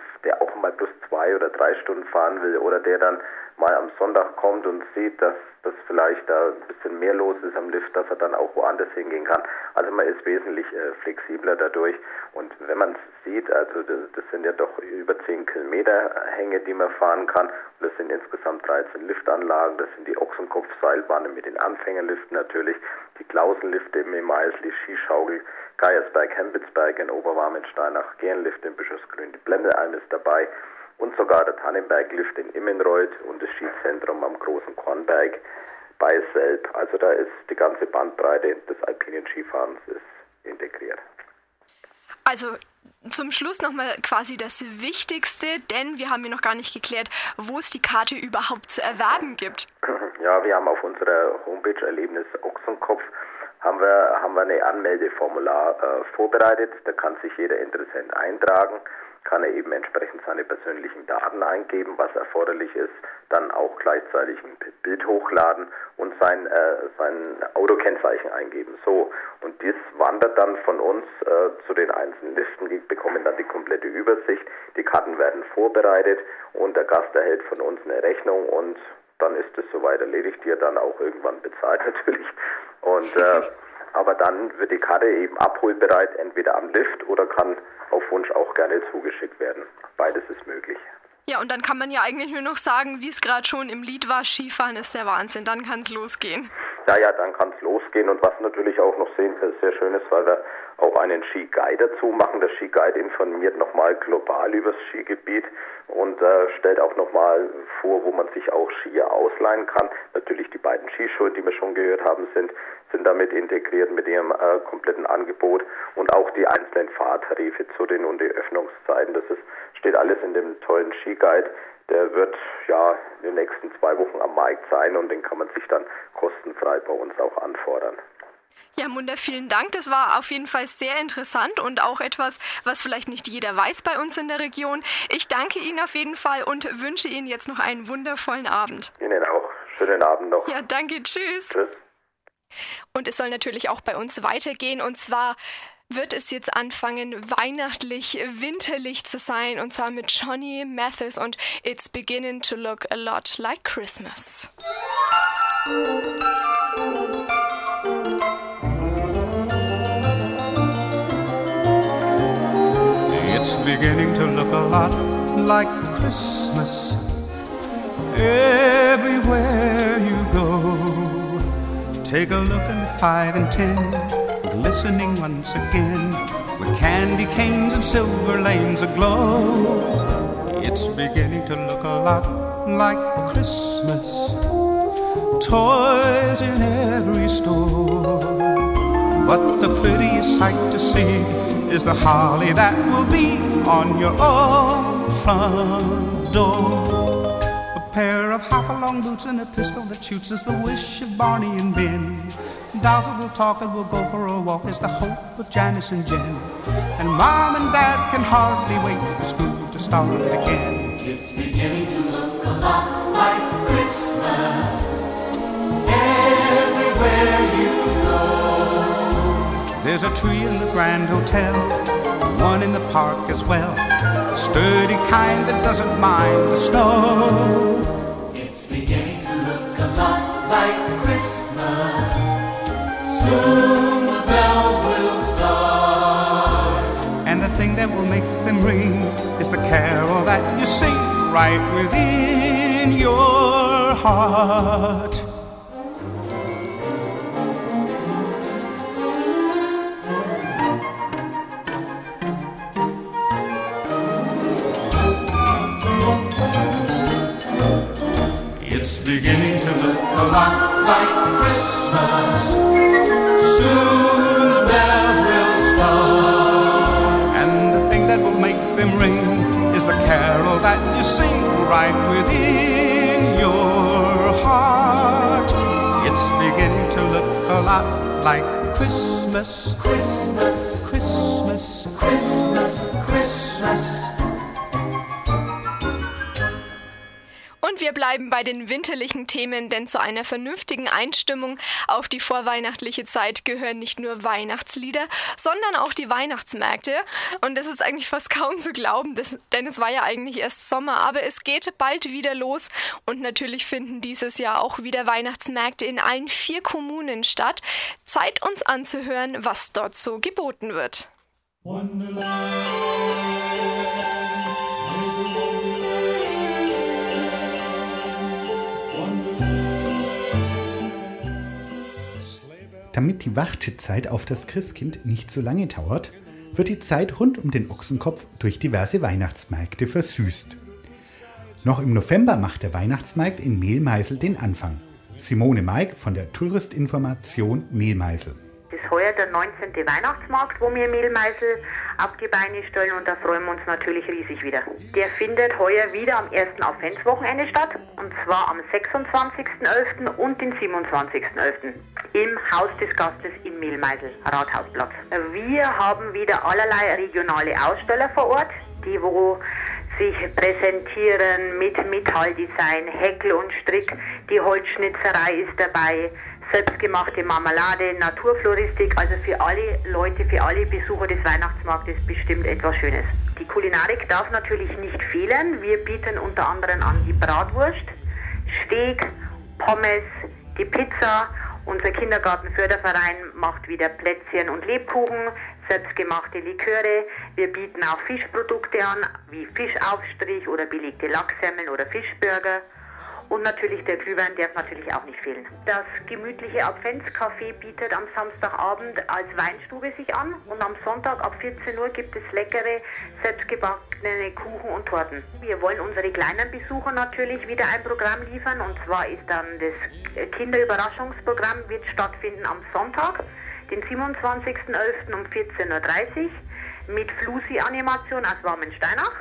mal plus 2 oder 3 Stunden fahren will oder der dann mal am Sonntag kommt und sieht, dass vielleicht da ein bisschen mehr los ist am Lift, dass er dann auch woanders hingehen kann. Also man ist wesentlich flexibler dadurch und wenn man es sieht, also das sind ja doch über 10 Kilometer Hänge, die man fahren kann und das sind insgesamt 13 Liftanlagen, das sind die Ochsenkopf-Seilbahnen mit den Anfängerliften natürlich, die Klausenlifte mit Meißli, Skischaukel, Geiersberg, Hembitzberg in Oberwarmensteinach, Gernlift in Bischofsgrün, die Blendealm ist dabei und sogar der Tannenberglift in Immenreuth und das Skizentrum am Großen Kornberg bei Selb. Also da ist die ganze Bandbreite des alpinen Skifahrens ist integriert. Also zum Schluss nochmal quasi das Wichtigste, denn wir haben ja noch gar nicht geklärt, wo es die Karte überhaupt zu erwerben gibt. Ja, wir haben auf unserer Homepage Erlebnis Ochsenkopf haben wir eine Anmeldeformular vorbereitet. Da kann sich jeder Interessent eintragen, kann er eben entsprechend seine persönlichen Daten eingeben, was erforderlich ist, dann auch gleichzeitig ein Bild hochladen und sein Autokennzeichen eingeben. So, und das wandert dann von uns zu den einzelnen Listen, die bekommen dann die komplette Übersicht, die Karten werden vorbereitet und der Gast erhält von uns eine Rechnung und dann ist es soweit erledigt, die er dann auch irgendwann bezahlt natürlich. Und aber dann wird die Karte eben abholbereit, entweder am Lift oder kann auf Wunsch auch gerne zugeschickt werden. Beides ist möglich. Ja, und dann kann man ja eigentlich nur noch sagen, wie es gerade schon im Lied war, Skifahren ist der Wahnsinn, dann kann es losgehen. Ja, dann kann es losgehen und was natürlich auch noch sehr schön ist, weil wir auch einen Skiguide dazu machen. Der Skiguide informiert nochmal global über das Skigebiet und stellt auch nochmal vor, wo man sich auch Skier ausleihen kann. Natürlich die beiden Skischuhe, die wir schon gehört haben, sind damit integriert mit ihrem kompletten Angebot und auch die einzelnen Fahrtarife zu den und die Öffnungszeiten. Steht alles in dem tollen Skiguide. Der wird ja in den nächsten 2 Wochen am Markt sein und den kann man sich dann kostenfrei bei uns auch anfordern. Ja, Munda, vielen Dank. Das war auf jeden Fall sehr interessant und auch etwas, was vielleicht nicht jeder weiß bei uns in der Region. Ich danke Ihnen auf jeden Fall und wünsche Ihnen jetzt noch einen wundervollen Abend. Ihnen auch. Schönen Abend noch. Ja, danke. Tschüss. Tschüss. Und es soll natürlich auch bei uns weitergehen und zwar wird es jetzt anfangen, weihnachtlich, winterlich zu sein und zwar mit Johnny Mathis und It's Beginning to Look a Lot Like Christmas. It's beginning to look a lot like Christmas everywhere you go. Take a look at the 5 and 10, glistening once again, with candy canes and silver lanes aglow. It's beginning to look a lot like Christmas, toys in every store. But the prettiest sight to see is the holly that will be on your own front door. A pair of hop-along boots and a pistol that shoots is the wish of Barney and Ben. Dolls that will talk and will go for a walk is the hope of Janice and Jen. And Mom and Dad can hardly wait for school to start again. It's beginning to look a lot like Christmas everywhere you go. There's a tree in the Grand Hotel, one in the park as well, a sturdy kind that doesn't mind the snow. It's beginning to look a lot like Christmas. Soon the bells will start. And the thing that will make them ring is the carol that you sing right within your heart. It's beginning to look a lot like Christmas. Soon the bells will start. And the thing that will make them ring is the carol that you sing right within your heart. It's beginning to look a lot like Christmas. Christmas, Christmas, Christmas, Christmas. Und wir bleiben bei den winterlichen Themen, denn zu einer vernünftigen Einstimmung auf die vorweihnachtliche Zeit gehören nicht nur Weihnachtslieder, sondern auch die Weihnachtsmärkte. Und das ist eigentlich fast kaum zu glauben, denn es war ja eigentlich erst Sommer, aber es geht bald wieder los. Und natürlich finden dieses Jahr auch wieder Weihnachtsmärkte in allen 4 Kommunen statt. Zeit, uns anzuhören, was dort so geboten wird. Damit die Wartezeit auf das Christkind nicht so lange dauert, wird die Zeit rund um den Ochsenkopf durch diverse Weihnachtsmärkte versüßt. Noch im November macht der Weihnachtsmarkt in Mehlmeisel den Anfang. Simone Maik von der Touristinformation Mehlmeisel. Das ist heuer der 19. Weihnachtsmarkt, wo wir Mehlmeisel auf die Beine stellen, und da freuen wir uns natürlich riesig wieder. Der findet heuer wieder am ersten Adventswochenende statt, und zwar am 26.11. und den 27.11. im Haus des Gastes in Mehlmeisel, Rathausplatz. Wir haben wieder allerlei regionale Aussteller vor Ort, die wo sich präsentieren mit Metalldesign, Häkel und Strick, die Holzschnitzerei ist dabei, selbstgemachte Marmelade, Naturfloristik, also für alle Leute, für alle Besucher des Weihnachtsmarktes bestimmt etwas Schönes. Die Kulinarik darf natürlich nicht fehlen. Wir bieten unter anderem an die Bratwurst, Steak, Pommes, die Pizza. Unser Kindergartenförderverein macht wieder Plätzchen und Lebkuchen, selbstgemachte Liköre. Wir bieten auch Fischprodukte an, wie Fischaufstrich oder belegte Lachssemmeln oder Fischburger. Und natürlich der Glühwein darf natürlich auch nicht fehlen. Das gemütliche Adventscafé bietet am Samstagabend als Weinstube sich an, und am Sonntag ab 14 Uhr gibt es leckere, selbstgebackene Kuchen und Torten. Wir wollen unsere kleinen Besucher natürlich wieder ein Programm liefern, und zwar ist dann das Kinderüberraschungsprogramm wird stattfinden am Sonntag, den 27.11. um 14.30 Uhr mit Flusi-Animation aus Warmensteinach.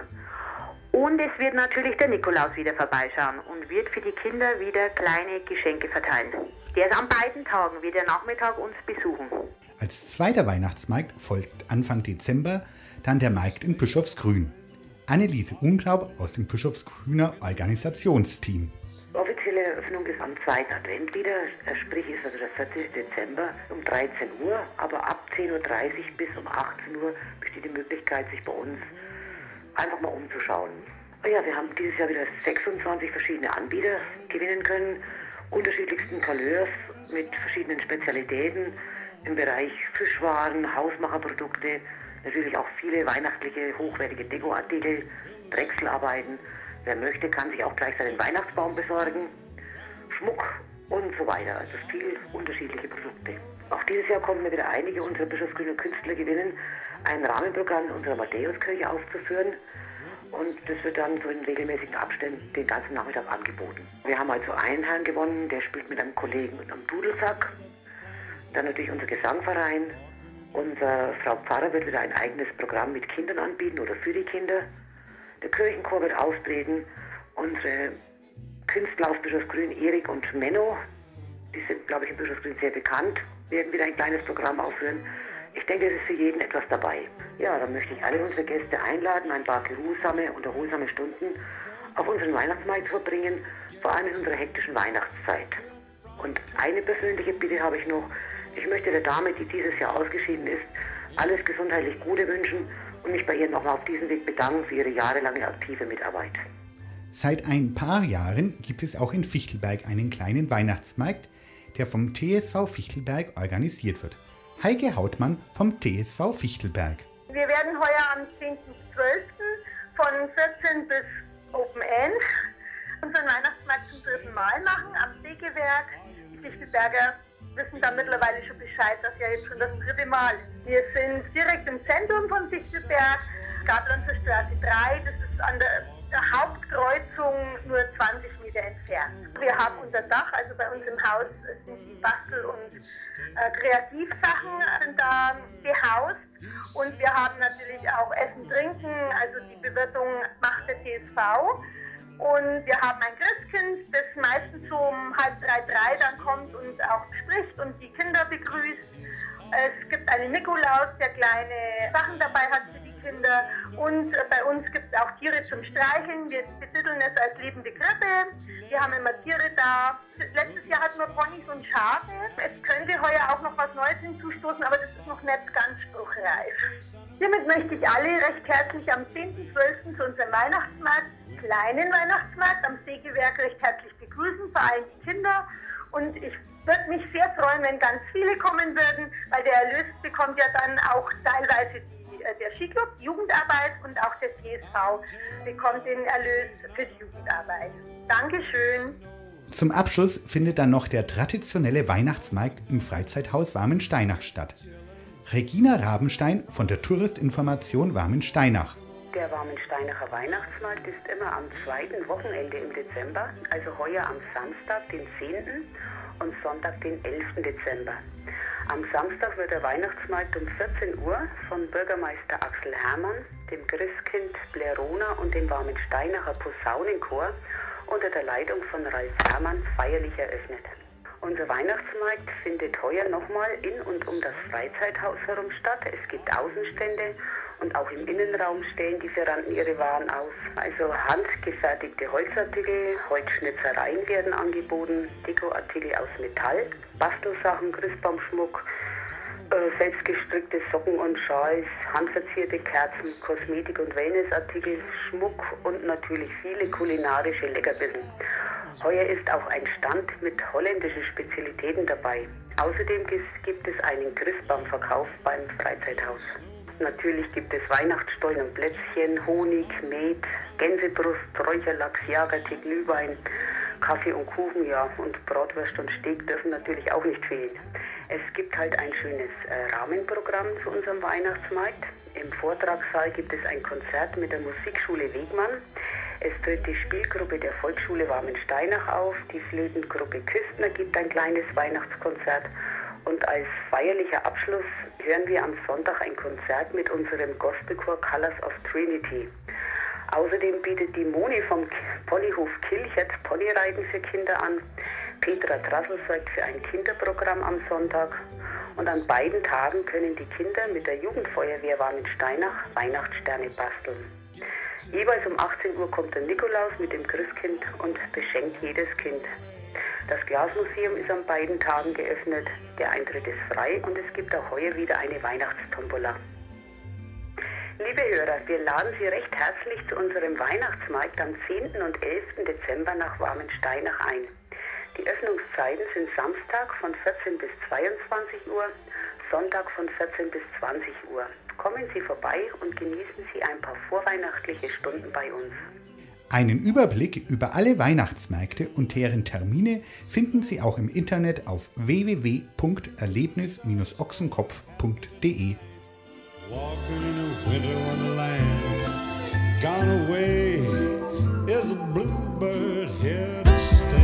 Und es wird natürlich der Nikolaus wieder vorbeischauen und wird für die Kinder wieder kleine Geschenke verteilen. Der ist an beiden Tagen, wird er Nachmittag uns besuchen. Als zweiter Weihnachtsmarkt folgt Anfang Dezember dann der Markt in Bischofsgrün. Anneliese Unglaub aus dem Bischofsgrüner Organisationsteam. Offizielle Eröffnung ist am 2. Advent wieder, sprich ist also der 40. Dezember um 13 Uhr, aber ab 10.30 Uhr bis um 18 Uhr besteht die Möglichkeit, sich bei uns einfach mal umzuschauen. Ja, wir haben dieses Jahr wieder 26 verschiedene Anbieter gewinnen können, unterschiedlichsten Couleurs mit verschiedenen Spezialitäten im Bereich Fischwaren, Hausmacherprodukte, natürlich auch viele weihnachtliche, hochwertige Dekoartikel, Drechselarbeiten. Wer möchte, kann sich auch gleich seinen Weihnachtsbaum besorgen, Schmuck und so weiter. Also viel unterschiedliche Produkte. Auch dieses Jahr konnten wir wieder einige unserer bischofsgrüner Künstler gewinnen, ein Rahmenprogramm in unserer Matthäuskirche aufzuführen. Und das wird dann so in regelmäßigen Abständen den ganzen Nachmittag angeboten. Wir haben also einen Herrn gewonnen, der spielt mit einem Kollegen mit einem Dudelsack. Dann natürlich unser Gesangverein. Unser Frau Pfarrer wird wieder ein eigenes Programm mit Kindern anbieten oder für die Kinder. Der Kirchenchor wird auftreten. Unsere Künstler aus Bischofsgrün, Erik und Menno, die sind, glaube ich, in Bischofsgrün sehr bekannt, werden wieder ein kleines Programm aufführen. Ich denke, es ist für jeden etwas dabei. Ja, dann möchte ich alle unsere Gäste einladen, ein paar geruhsame und erholsame Stunden auf unseren Weihnachtsmarkt zu verbringen, vor allem in unserer hektischen Weihnachtszeit. Und eine persönliche Bitte habe ich noch. Ich möchte der Dame, die dieses Jahr ausgeschieden ist, alles gesundheitlich Gute wünschen und mich bei ihr nochmal auf diesem Weg bedanken für ihre jahrelange aktive Mitarbeit. Seit ein paar Jahren gibt es auch in Fichtelberg einen kleinen Weihnachtsmarkt, der vom TSV Fichtelberg organisiert wird. Heike Hautmann vom TSV Fichtelberg. Wir werden heuer am 10.12. von 14 bis Open End unseren Weihnachtsmarkt zum 3. Mal machen am Sägewerk. Die Fichtelberger wissen da mittlerweile schon Bescheid, dass ja jetzt schon das 3. Mal ist. Wir sind direkt im Zentrum von Fichtelberg, Gablanzer Straße 3, das ist an der Hauptkreuzung nur 20 Meter entfernt. Wir haben unser Dach, also bei uns im Haus sind die Bastel- und Kreativsachen sind da gehaust, und wir haben natürlich auch Essen, Trinken, also die Bewirtung macht der TSV. Und wir haben ein Christkind, das meistens so um 2:30 dann kommt und auch spricht und die Kinder begrüßt. Es gibt einen Nikolaus, der kleine Sachen dabei hat für die Kinder. Und bei uns gibt es auch Tiere zum Streicheln. Wir betiteln es als lebende Krippe. Wir haben immer Tiere da. Letztes Jahr hatten wir Ponys und Schafe. Es könnte heuer auch noch was Neues hinzustoßen, aber das ist noch nicht ganz spruchreif. Hiermit möchte ich alle recht herzlich am 10.12. zu unserem Weihnachtsmarkt, kleinen Weihnachtsmarkt am Sägewerk, recht herzlich begrüßen, vor allem die Kinder. Und ich würde mich sehr freuen, wenn ganz viele kommen würden, weil der Erlös bekommt ja dann auch teilweise der Skiclub, die Jugendarbeit, und auch der TSV bekommt den Erlös für die Jugendarbeit. Dankeschön. Zum Abschluss findet dann noch der traditionelle Weihnachtsmarkt im Freizeithaus Warmensteinach statt. Regina Rabenstein von der Touristinformation Warmensteinach. Der Warmensteinacher Weihnachtsmarkt ist immer am zweiten Wochenende im Dezember, also heuer am Samstag, den 10. und Sonntag, den 11. Dezember. Am Samstag wird der Weihnachtsmarkt um 14 Uhr von Bürgermeister Axel Hermann, dem Christkind Blerona und dem Warmensteinacher Posaunenchor unter der Leitung von Ralf Hermann feierlich eröffnet. Unser Weihnachtsmarkt findet heuer nochmal in und um das Freizeithaus herum statt. Es gibt Außenstände und auch im Innenraum stellen Lieferanten ihre Waren aus. Also handgefertigte Holzartikel, Holzschnitzereien werden angeboten, Dekoartikel aus Metall, Bastelsachen, Christbaumschmuck, selbstgestrickte Socken und Schals, handverzierte Kerzen, Kosmetik- und Wellnessartikel, Schmuck und natürlich viele kulinarische Leckerbissen. Heuer ist auch ein Stand mit holländischen Spezialitäten dabei. Außerdem gibt es einen Christbaumverkauf beim Freizeithaus. Natürlich gibt es Weihnachtsstollen und Plätzchen, Honig, Met, Gänsebrust, Räucherlachs, Jagertee, Glühwein, Kaffee und Kuchen, ja, und Bratwurst und Steak dürfen natürlich auch nicht fehlen. Es gibt halt ein schönes Rahmenprogramm zu unserem Weihnachtsmarkt. Im Vortragssaal gibt es ein Konzert mit der Musikschule Wegmann. Es tritt die Spielgruppe der Volksschule Warmensteinach auf. Die Flötengruppe Küstner gibt ein kleines Weihnachtskonzert. Und als feierlicher Abschluss hören wir am Sonntag ein Konzert mit unserem Gospelchor Colors of Trinity. Außerdem bietet die Moni vom Ponyhof Kilchert Ponyreiten für Kinder an. Petra Trassel sorgt für ein Kinderprogramm am Sonntag. Und an beiden Tagen können die Kinder mit der Jugendfeuerwehr Warmensteinach Weihnachtssterne basteln. Jeweils um 18 Uhr kommt der Nikolaus mit dem Christkind und beschenkt jedes Kind. Das Glasmuseum ist an beiden Tagen geöffnet, der Eintritt ist frei und es gibt auch heuer wieder eine Weihnachtstombola. Liebe Hörer, wir laden Sie recht herzlich zu unserem Weihnachtsmarkt am 10. und 11. Dezember nach Warmensteinach ein. Die Öffnungszeiten sind Samstag von 14 bis 22 Uhr, Sonntag von 14 bis 20 Uhr. Kommen Sie vorbei und genießen Sie ein paar vorweihnachtliche Stunden bei uns. Einen Überblick über alle Weihnachtsmärkte und deren Termine finden Sie auch im Internet auf www.erlebnis-ochsenkopf.de. Walking in a winter wonderland, gone away is a bluebird here to stay.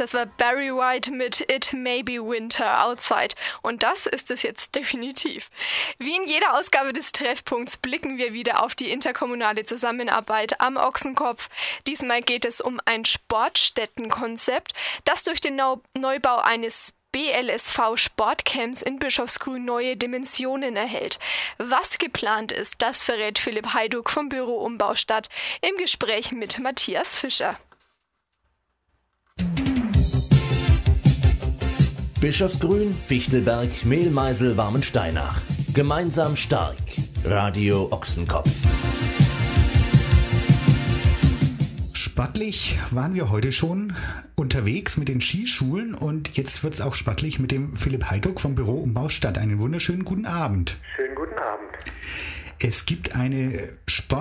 Das war Barry White mit It May Be Winter Outside. Und das ist es jetzt definitiv. Wie in jeder Ausgabe des Treffpunkts blicken wir wieder auf die interkommunale Zusammenarbeit am Ochsenkopf. Diesmal geht es um ein Sportstättenkonzept, das durch den Neubau eines BLSV Sportcamps in Bischofsgrün neue Dimensionen erhält. Was geplant ist, das verrät Philipp Hajduk vom Büro Umbaustadt im Gespräch mit Matthias Fischer. Bischofsgrün, Fichtelberg, Mehlmeisel, Warmensteinach. Gemeinsam stark. Radio Ochsenkopf. Sportlich waren wir heute schon unterwegs mit den Skischulen und jetzt wird es auch sportlich mit dem Philipp Hajduk vom Büro Umbaustadt. Einen wunderschönen guten Abend. Schönen guten Abend. Es gibt eine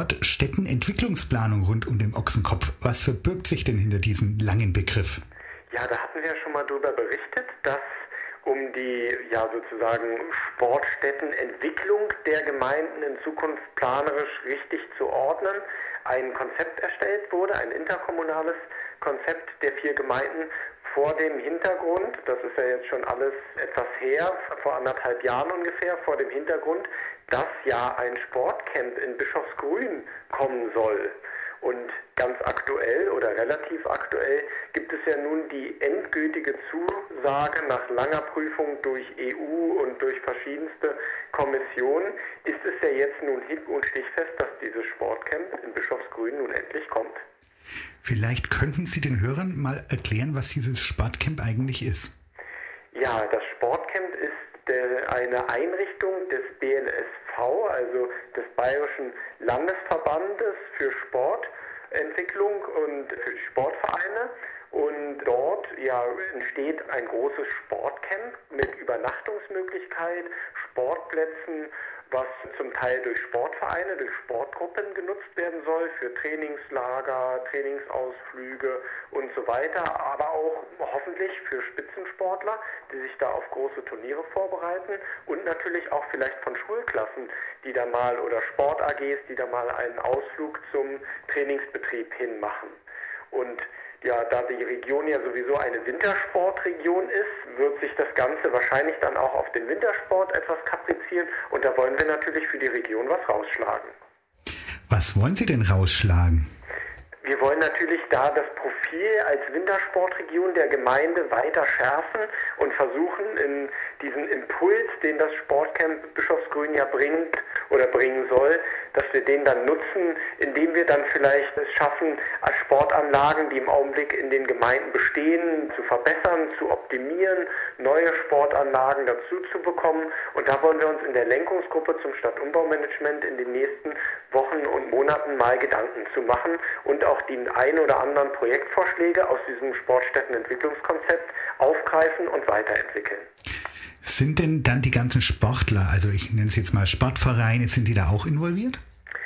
Sportstättenentwicklungsplanung rund um den Ochsenkopf. Was verbirgt sich denn hinter diesem langen Begriff? Ja, da hatten wir ja schon mal darüber berichtet, dass um die sozusagen Sportstättenentwicklung der Gemeinden in Zukunft planerisch richtig zu ordnen, ein Konzept erstellt wurde, ein interkommunales Konzept der 4 Gemeinden vor dem Hintergrund, das ist ja jetzt schon alles etwas her, vor 1,5 Jahren ungefähr, vor dem Hintergrund, dass ja ein Sportcamp in Bischofsgrün kommen soll. Und ganz aktuell oder relativ aktuell gibt es ja nun die endgültige Zusage nach langer Prüfung durch EU und durch verschiedenste Kommissionen, ist es ja jetzt nun hieb- und stichfest, dass dieses Sportcamp in Bischofsgrün nun endlich kommt. Vielleicht könnten Sie den Hörern mal erklären, was dieses Sportcamp eigentlich ist. Ja, das Sportcamp ist eine Einrichtung des BLSV, also des Bayerischen Landesverbandes für Sportentwicklung und für die Sportvereine. Und dort entsteht ein großes Sportcamp mit Übernachtungsmöglichkeit, Sportplätzen, was zum Teil durch Sportvereine, durch Sportgruppen genutzt werden soll, für Trainingslager, Trainingsausflüge und so weiter, aber auch hoffentlich für Spitzensportler, die sich da auf große Turniere vorbereiten und natürlich auch vielleicht von Schulklassen, die da mal oder Sport-AGs, die da mal einen Ausflug zum Trainingsbetrieb hin machen. Und ja, da die Region ja sowieso eine Wintersportregion ist, wird sich das Ganze wahrscheinlich dann auch auf den Wintersport etwas kaprizieren und da wollen wir natürlich für die Region was rausschlagen. Was wollen Sie denn rausschlagen? Wir wollen natürlich da das Profil als Wintersportregion der Gemeinde weiter schärfen und versuchen, in diesen Impuls, den das Sportcamp Bischofsgrün ja bringt oder bringen soll, dass wir den dann nutzen, indem wir dann vielleicht es schaffen, Sportanlagen, die im Augenblick in den Gemeinden bestehen, zu verbessern, zu optimieren, neue Sportanlagen dazu zu bekommen. Und da wollen wir uns in der Lenkungsgruppe zum Stadtumbaumanagement in den nächsten Wochen und Monaten mal Gedanken zu machen und auch die ein oder anderen Projektvorschläge aus diesem Sportstättenentwicklungskonzept aufgreifen und weiterentwickeln. Sind denn dann die ganzen Sportler, also ich nenne es jetzt mal Sportvereine, sind die da auch involviert?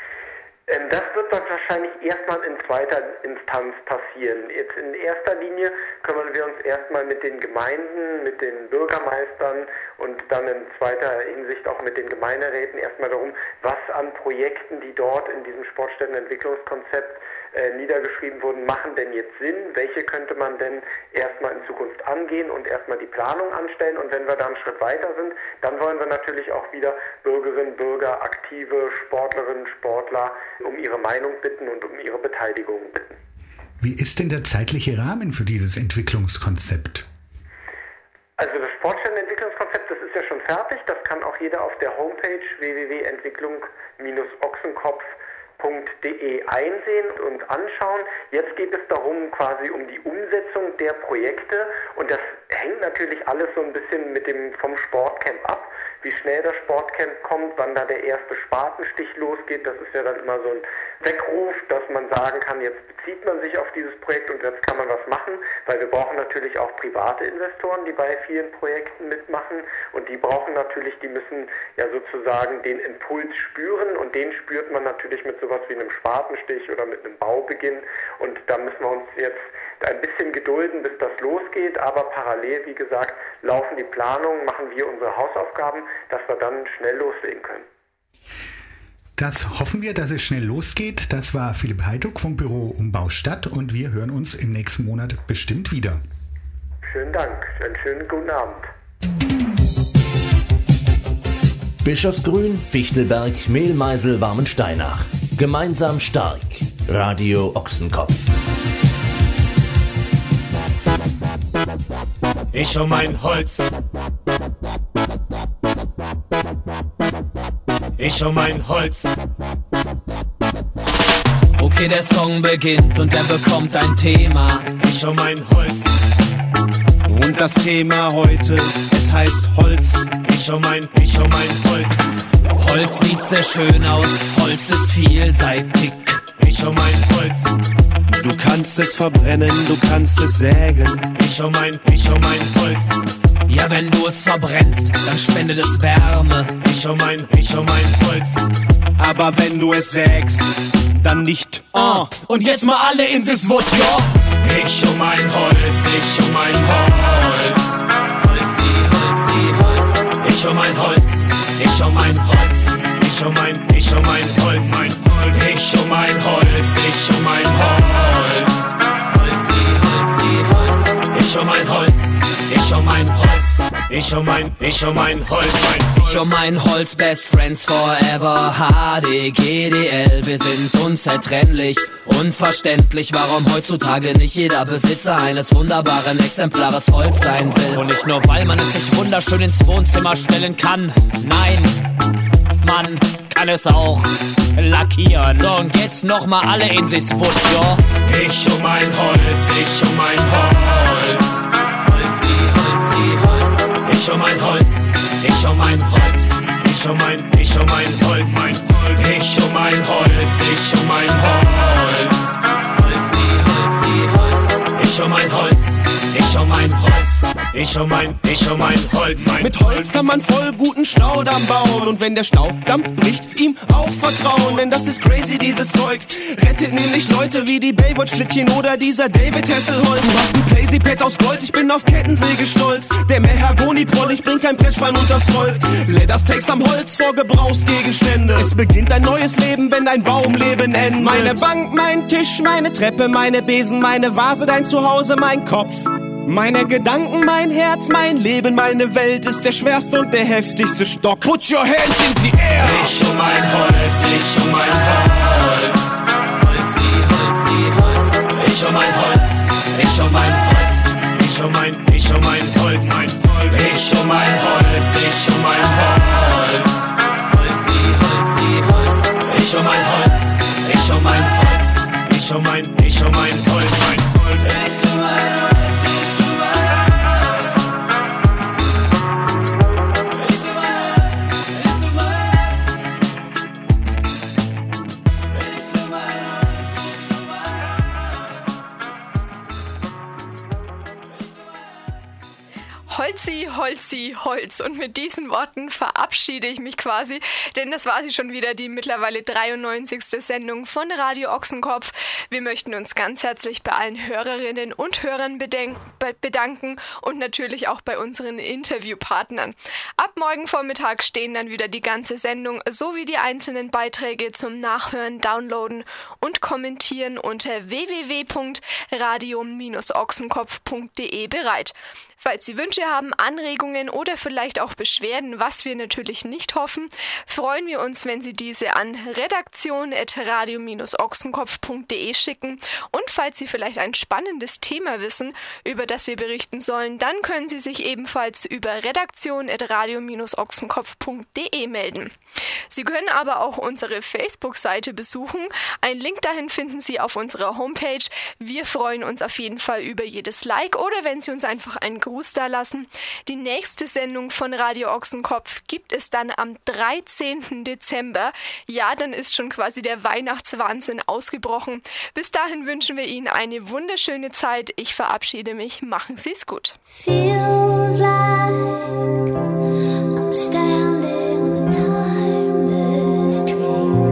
Das wird dann wahrscheinlich erstmal in zweiter Instanz passieren. Jetzt in erster Linie kümmern wir uns erstmal mit den Gemeinden, mit den Bürgermeistern und dann in zweiter Hinsicht auch mit den Gemeinderäten erstmal darum, was an Projekten, die dort in diesem Sportstättenentwicklungskonzept niedergeschrieben wurden, machen denn jetzt Sinn? Welche könnte man denn erstmal in Zukunft angehen und erstmal die Planung anstellen? Und wenn wir da einen Schritt weiter sind, dann wollen wir natürlich auch wieder Bürgerinnen, Bürger, aktive Sportlerinnen, Sportler um ihre Meinung bitten und um ihre Beteiligung bitten. Wie ist denn der zeitliche Rahmen für dieses Entwicklungskonzept? Also das Sportstättenentwicklungskonzept, das ist ja schon fertig. Das kann auch jeder auf der Homepage www.entwicklung-ochsenkopf.de einsehen und anschauen. Jetzt geht es darum, quasi um die Umsetzung der Projekte und das hängt natürlich alles so ein bisschen vom Sportcamp ab. Wie schnell das Sportcamp kommt, wann da der erste Spatenstich losgeht, das ist ja dann immer so ein Weckruf, dass man sagen kann, jetzt bezieht man sich auf dieses Projekt und jetzt kann man was machen, weil wir brauchen natürlich auch private Investoren, die bei vielen Projekten mitmachen und die müssen ja sozusagen den Impuls spüren und den spürt man natürlich mit sowas wie einem Spatenstich oder mit einem Baubeginn und da müssen wir uns jetzt ein bisschen gedulden, bis das losgeht, aber parallel, wie gesagt, laufen die Planungen, machen wir unsere Hausaufgaben, dass wir dann schnell loslegen können. Das hoffen wir, dass es schnell losgeht. Das war Philipp Hajduk vom Büro Umbaustadt und wir hören uns im nächsten Monat bestimmt wieder. Schönen Dank. Einen schönen guten Abend. Bischofsgrün, Fichtelberg, Mehlmeisel, Warmensteinach. Gemeinsam stark. Radio Ochsenkopf. Ich um mein Holz. Ich um mein Holz. Okay, der Song beginnt und er bekommt ein Thema. Ich um mein Holz. Und das Thema heute, es heißt Holz. Ich um mein Holz. Holz sieht sehr schön aus, Holz ist vielseitig. Ich um mein Holz. Du kannst es verbrennen, du kannst es sägen. Ich um mein Holz. Ja, wenn du es verbrennst, dann spendet es Wärme. Ich um mein Holz. Aber wenn du es sägst, dann nicht. Und jetzt mal alle in das Wort, ja? Ich um mein Holz, ich um mein Holz. Holzi, Holzi, Holz. Ich um mein Holz, ich um mein Holz. Ich um mein Holz. Ich um mein Holz, ich um mein Holz. Holzi, Holzi, Holz. Ich um mein Holz, ich um mein Holz. Ich um mein Holz. Ich um mein Holz, Best Friends Forever. HDGDL, wir sind unzertrennlich. Unverständlich, warum heutzutage nicht jeder Besitzer eines wunderbaren Exemplares Holz sein will. Und nicht nur, weil man es sich wunderschön ins Wohnzimmer stellen kann. Nein, man kann es auch lackieren. So, und jetzt nochmal alle in sich's Wut, ja? Ich um mein Holz, ich um mein Holz. Holzi, Holzi, Holz. Ich um mein Holz, ich um mein Holz. Ich um mein Holz. Ich um mein Holz, ich um mein Holz. Holzi, Holzi, Holz. Ich um mein Holz, ich um mein Holz. Ich um mein Holz. Mit Holz kann man voll guten Staudamm bauen. Und wenn der Staudamm bricht, ihm auch vertrauen. Denn das ist crazy, dieses Zeug. Rettet nämlich Leute wie die Baywatch-Schlittchen oder dieser David Hasselholt. Du hast ein Playsy-Pad aus Gold, ich bin auf Kettensäge stolz. Der Mahagoni-Proll, ich bring kein Brettschwein unters Volk. Leathersteaks am Holz vor Gebrauchsgegenstände. Es beginnt ein neues Leben, wenn dein Baumleben endet. Meine Bank, mein Tisch, meine Treppe, meine Besen, meine Vase, dein Zuhause, mein Kopf. Meine Gedanken, mein Herz, mein Leben, meine Welt ist der schwerste und der heftigste Stock. Put your hands in the air! Ich um mein Holz, ich um mein Holz. Holzi, Holzi, Holz. Ich um mein Holz, ich um mein Holz. Ich um mein Holz. Ich um mein Holz, ich um mein Holz. Holzi, Holzi, Holz. Ich um mein Holz, ich um mein Holz. Ich um mein Holz. Ich um mein Holz. Holzi, Holzi, Holz. Und mit diesen Worten verabschiede ich mich quasi, denn das war sie schon wieder, die mittlerweile 93. Sendung von Radio Ochsenkopf. Wir möchten uns ganz herzlich bei allen Hörerinnen und Hörern bedanken und natürlich auch bei unseren Interviewpartnern. Ab morgen Vormittag stehen dann wieder die ganze Sendung sowie die einzelnen Beiträge zum Nachhören, Downloaden und Kommentieren unter www.radio-ochsenkopf.de bereit. Falls Sie Wünsche haben, Anregungen oder vielleicht auch Beschwerden, was wir natürlich nicht hoffen, freuen wir uns, wenn Sie diese an redaktion@radio-ochsenkopf.de schicken. Und falls Sie vielleicht ein spannendes Thema wissen, über das wir berichten sollen, dann können Sie sich ebenfalls über redaktion@radio-ochsenkopf.de melden. Sie können aber auch unsere Facebook-Seite besuchen. Einen Link dahin finden Sie auf unserer Homepage. Wir freuen uns auf jeden Fall über jedes Like oder wenn Sie uns einfach einen Gruß da lassen. Die nächste Sendung von Radio Ochsenkopf gibt es dann am 13. Dezember. Ja, dann ist schon quasi der Weihnachtswahnsinn ausgebrochen. Bis dahin wünschen wir Ihnen eine wunderschöne Zeit. Ich verabschiede mich. Machen Sie es gut. Feels like I'm standing the timeless dream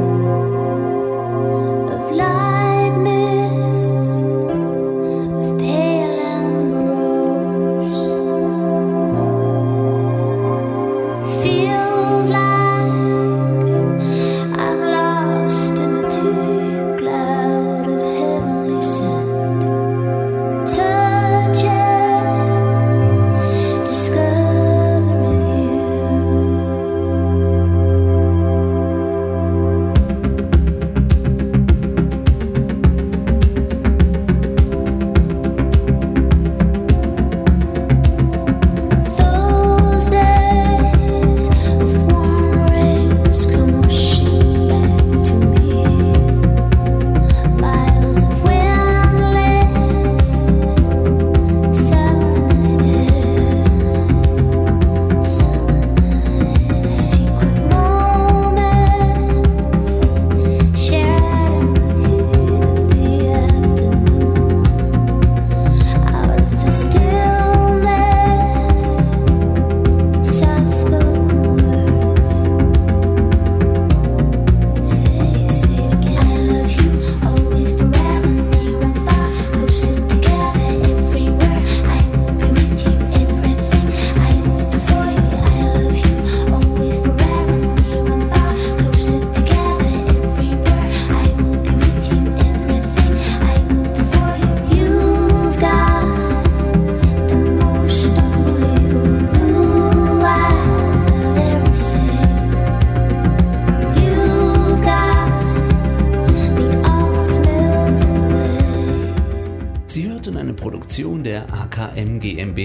of light mists with pale ambrose. Feels like I'm lost in the deep cloud of heavenly scent, touching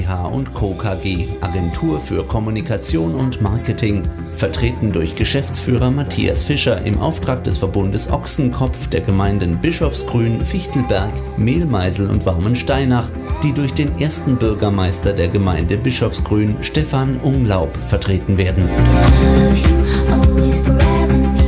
GmbH & Co. KG, Agentur für Kommunikation und Marketing, vertreten durch Geschäftsführer Matthias Fischer im Auftrag des Verbundes Ochsenkopf der Gemeinden Bischofsgrün, Fichtelberg, Mehlmeisel und Warmensteinach, die durch den ersten Bürgermeister der Gemeinde Bischofsgrün, Stefan Unglaub, vertreten werden. Always forever me.